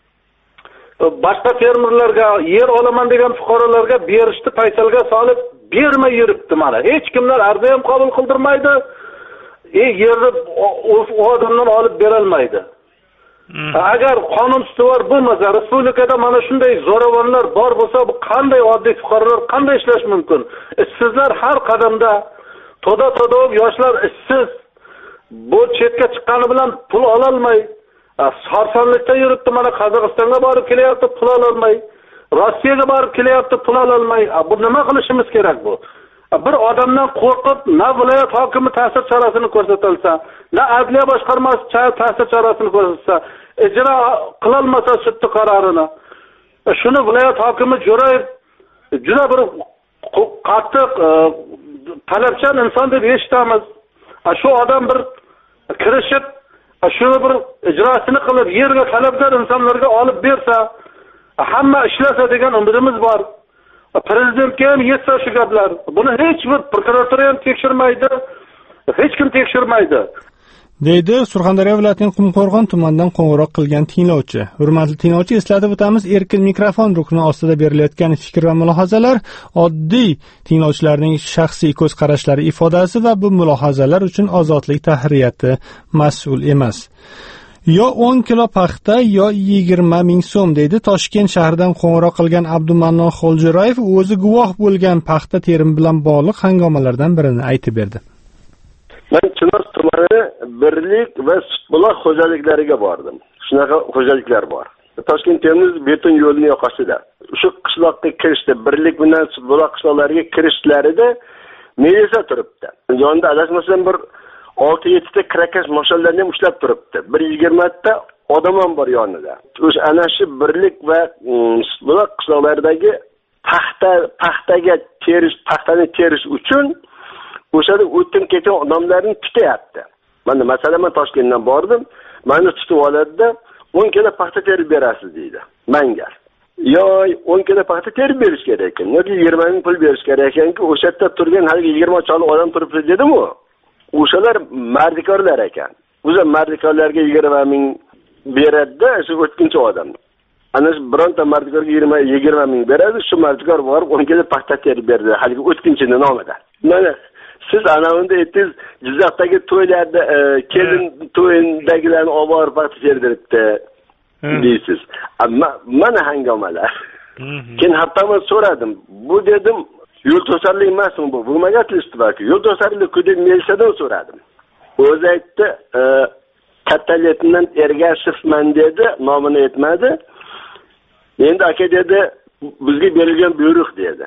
boshqa fermerlarga yer olaman degan fuqarolarga berishni paysalga solib bermay yuribdi mana. Hech kimlar arza ham qabul qildirmaydi. Yerni odamdan olib bera olmaydi. Agar qonun ustuvor bo'lmasa, respublikada mana shunday zo'ravonlar bor bo'lsa, bu qanday oddiy fuqarolar qanday ishlash mumkin? Ishsizlar har qadamda, to'da yoshlar ishsiz. Bu chetga chiqqani bilan pul ola olmay, sarsonlikda yuribdi, mana Qozog'istonga borib kelyapti, pul ola olmay, Rossiyaga borib kelyapti, pul ola olmay. Bu nima qilishimiz kerak bu? Bir odamdan qo'rqib, na viloyat hokimi ta'sir chorasini ko'rsatilsa, na adliya boshqarmasi ta'sir chorasini ko'rsatsa, ijro qila olmasa sud qarorini. Shuni viloyat hokimi Jo'rayev juda bir qattiq talabchan inson deb eshitamiz. Shu odam bir kirishib, shuni bir ijrosini qilib, yerga talabgor insonlarga olib bersa, hamma ishlasa degan umidimiz bor. Prezidentga ham yetsa shu gaplar. Buni hech bir prokuratura ham tekshirmaydi, hech kim tekshirmaydi. deydi Surxondaryo viloyatining Qumqo'rg'on tumanidan qo'ng'iroq qilgan tinglovchi. Hurmatli tinglovchi, eslatib o'tamiz, erkin mikrofon rukni ostida berilayotgan fikr va mulohazalar oddiy tinglovchilarning shaxsiy ko'z qarashlari ifodasi va bu mulohazalar uchun Ozodlik tahririyati mas'ul emas. Yo 10 kilo paxta, yo 20 ming so'm, deydi Toshkent shahridan qo'ng'iroq qilgan Abdumannon Xo'ljurayev. O'zi guvoh bo'lgan paxta terimi bilan bog'liq hangomalardan birini aytib berdi. Men Chinoz tumani birlik va sutbuloq xo'jaliklariga bordim. Shunaqa xo'jaliklar bor. Toshkent Termiz beton yo'lini yoqasida. Shu qishloqqa kirishda birlik bilan sutbuloq qishloqlariga kirishlarida militsiya turibdi. Yonida adashmasam bir 6-7 ta kirakash mashallarni ham ushlab turibdi. 120 ta odam ham bor yonida. O'sha ana shu birlik va sutbuloq qishloqlaridagi paxtani terish uchun o'shada o'tib ketgan odamlarni tutyapti. Mana masalan men Toshkentdan bordim, meni tutib oladi-da 10 kilo paxta terib berasiz deydi. Menga. Yo'q, 10 kilo paxta terib berish kerak ekan. Yoki 20 ming pul berish kerak ekanki, o'sha yerda turgan hali 20 choli odam turibdi dedim-ku. O'shalar mardikorlar ekan. O'sha mardikorlarga 20 ming beradi-da, shu o'tkinchi odam. Ana shu bironta mardikorga 20 ming beradi, shu mardikor borib 10 kilo paxta terib berdi, hali o'tkinchining nomidan. Mana siz ana unda aytdingiz, Jizzaxdagi to'ylarda kelin to'yindagilarni olib paxta terdiribdi deysiz. Amma mana hangomalar. Keyin hattomi so'radim. Bu dedim, yo'l to'sarlik emasmi bu? Vымогательство balki. Yo'l to'sarlik deb militsiyadan so'radim. O'zi aytdi, katta leytenant Ergashevman dedi, nomini aytmadi. Endi aka dedi, bizga berilgan buyruq dedi.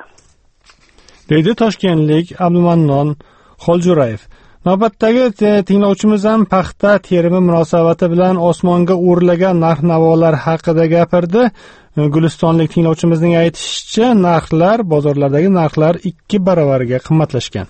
Deydi Toshkentlik Abdumannon Xo'ljurayev. Navbatdagi tinglovchimiz ham paxta terimi munosabati bilan osmonga o'rlagan narx-navolar haqida gapirdi. Gulistonlik tinglovchimizning aytishicha, narxlar, bozorlardagi narxlar 2 baravariga qimmatlashgan.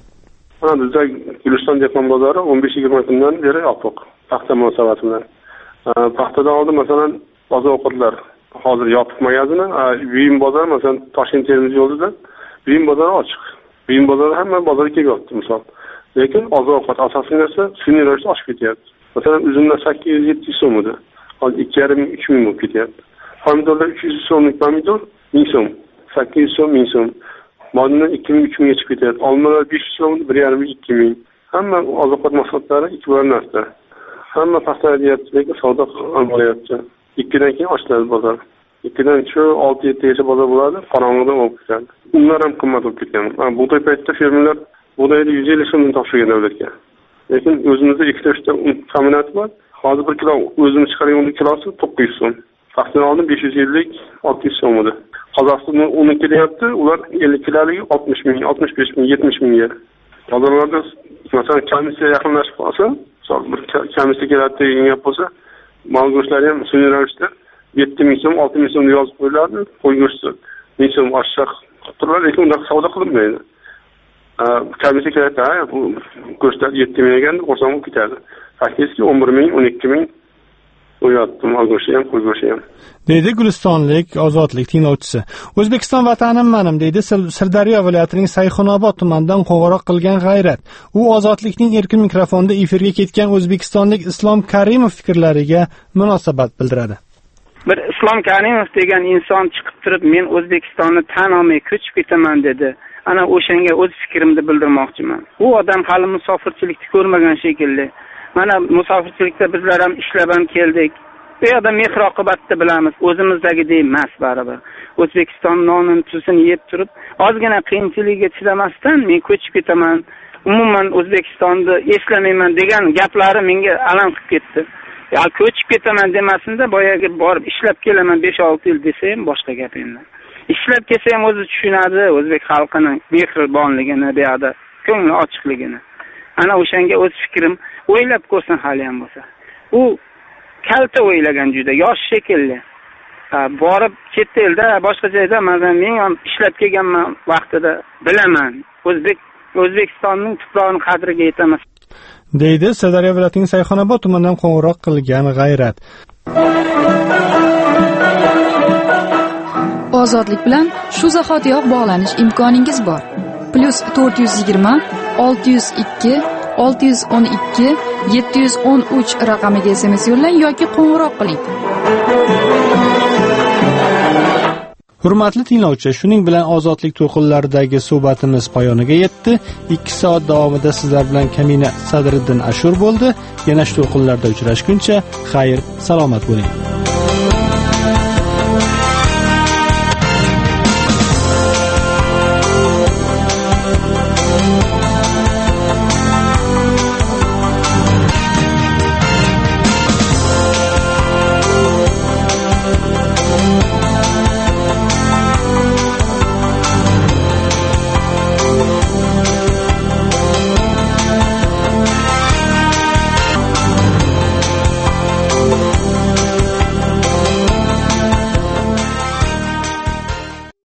Bizda Guliston dehqon bozori 15-20 kundan beri yopiq paxta munosabati bilan. Paxtadan oldin masalan oziq-ovqatlar hozir yopiq magazini, Buyum bozor masalan Toshkent Termiz yo'lida Buyum bozori ochiq. Buyum bozori hamma bozorga kelyapti misol. Lekin oziq-ovqat asosiy narsa sun'iy ravishda oshib ketyapti. Masalan, uzumlar 800-700 so'm edi. Hozir 2,5-3 ming bo'lib ketyapti. Pomidorlar 300 so'mlik pomidor 1000 so'm, 800 so'm, 1000 so'm. Modinlar 2000-3 mingga chiqib ketyapti. Olmalar 500 so'm, 1,5-2 ming. Hamma oziq-ovqat mahsulotlari ikki barobar narxda. Hamma paxta deyapti, lekin savdo qilyapti. 2dan keyin ochiladi bozor. 2dan shu 6-7 gacha bozor bo'ladi, qorong'ida bo'lib ketadi. Unlar ham qimmat bo'lib ketgan. Bug'doy paytida fermerlar bug'doyni 150 so'mdan topshirgan davlatga. Lekin o'zimizda 2-3 ta kombinat bor. Hozir 1 kilo o'zimiz chiqargan kilosi 900 so'm. Paxtadan oldin 550-600 so'm edi. Qozog'istonda 10 kelyapti, ular 50 kiloligi 60 ming, 65 ming, 70 mingga. Bozorlarda masalan komissiya yaqinlashib qolsa, bir komissiya keladi degan gap bo'lsa, mol go'shtlari ham sun'iy ravishda 7 ming so'm, 6 ming so'm yozib qo'yiladi. Qo'y go'shti 1000 so'm oshsaq turlar, lekin unda savdo qilinmaydi. Komissiya keladi, bu go'shtlar 7 ming ekan, qo'shsam ketadi. Faktiski 11 ming, 12 ming o'yatdi, mol go'shti ham, qo'y go'shti ham. Deydi Gulistonlik Ozodlik tinglovchisi. O'zbekiston vatanim menim, deydi Sirdaryo viloyatining Sayxunobod tumanidan qo'ng'iroq qilgan G'ayrat. U Ozodlikning erkin mikrofonda efirga ketgan o'zbekistonlik Islom Karimov fikrlariga munosabat bildiradi. Bir Islom Karimov degan inson chiqib turib, men O'zbekistonni tan olmay ko'chib ketaman dedi. Ana o'shanga o'z fikrimni bildirmoqchiman. U odam hali musofirchilikni ko'rmagan shekilli. Mana musofirchilikda bizlar ham ishlab ham keldik. Bu yerda mehr oqibatni bilamiz, o'zimizdagidek emas baribir. O'zbekiston nonini tuzini yeb turib, ozgina qiyinchilikka chidamasdan men ko'chib ketaman. Umuman O'zbekistonni eslamayman degan gaplari menga alam qilib ketdi. Ya ko'chib ketaman demasinda, boyaga borib ishlab kelaman 5-6 yil desa ham boshqa gap endi. Ishlab kelsa ham o'zi tushunadi o'zbek xalqining mehribonligini, bu yerda ko'ngli ochiqligini. Ana o'shanga o'z fikrim, o'ylab ko'rsin hali ham bo'lsa. U kalta o'ylagan juda, yosh shekilli. Borib chet elda, boshqa joyda men ham ishlab kelganman vaqtida bilaman. O'zbekistonning tuprog'ining qadriga yetamiz. Deydi Sirdaryo viloyatining Sayxunobod tumanidan qo'ng'iroq qilgan G'ayrat. Ozodlik bilan shu zahotiyoq bog'lanish imkoningiz bor. +420 602 612 713 raqamiga SMS yo'llang yoki qo'ng'iroq qiling. Hurmatli tinglovchi, shuning bilan ozodlik to'lqinlaridagi suhbatimiz poyoniga yetdi. 2 soat davomida sizlar bilan Kamina Sadriddin Ashur bo'ldi. Yana shu to'lqinlarda uchrashguncha xayr, salomat bo'ling.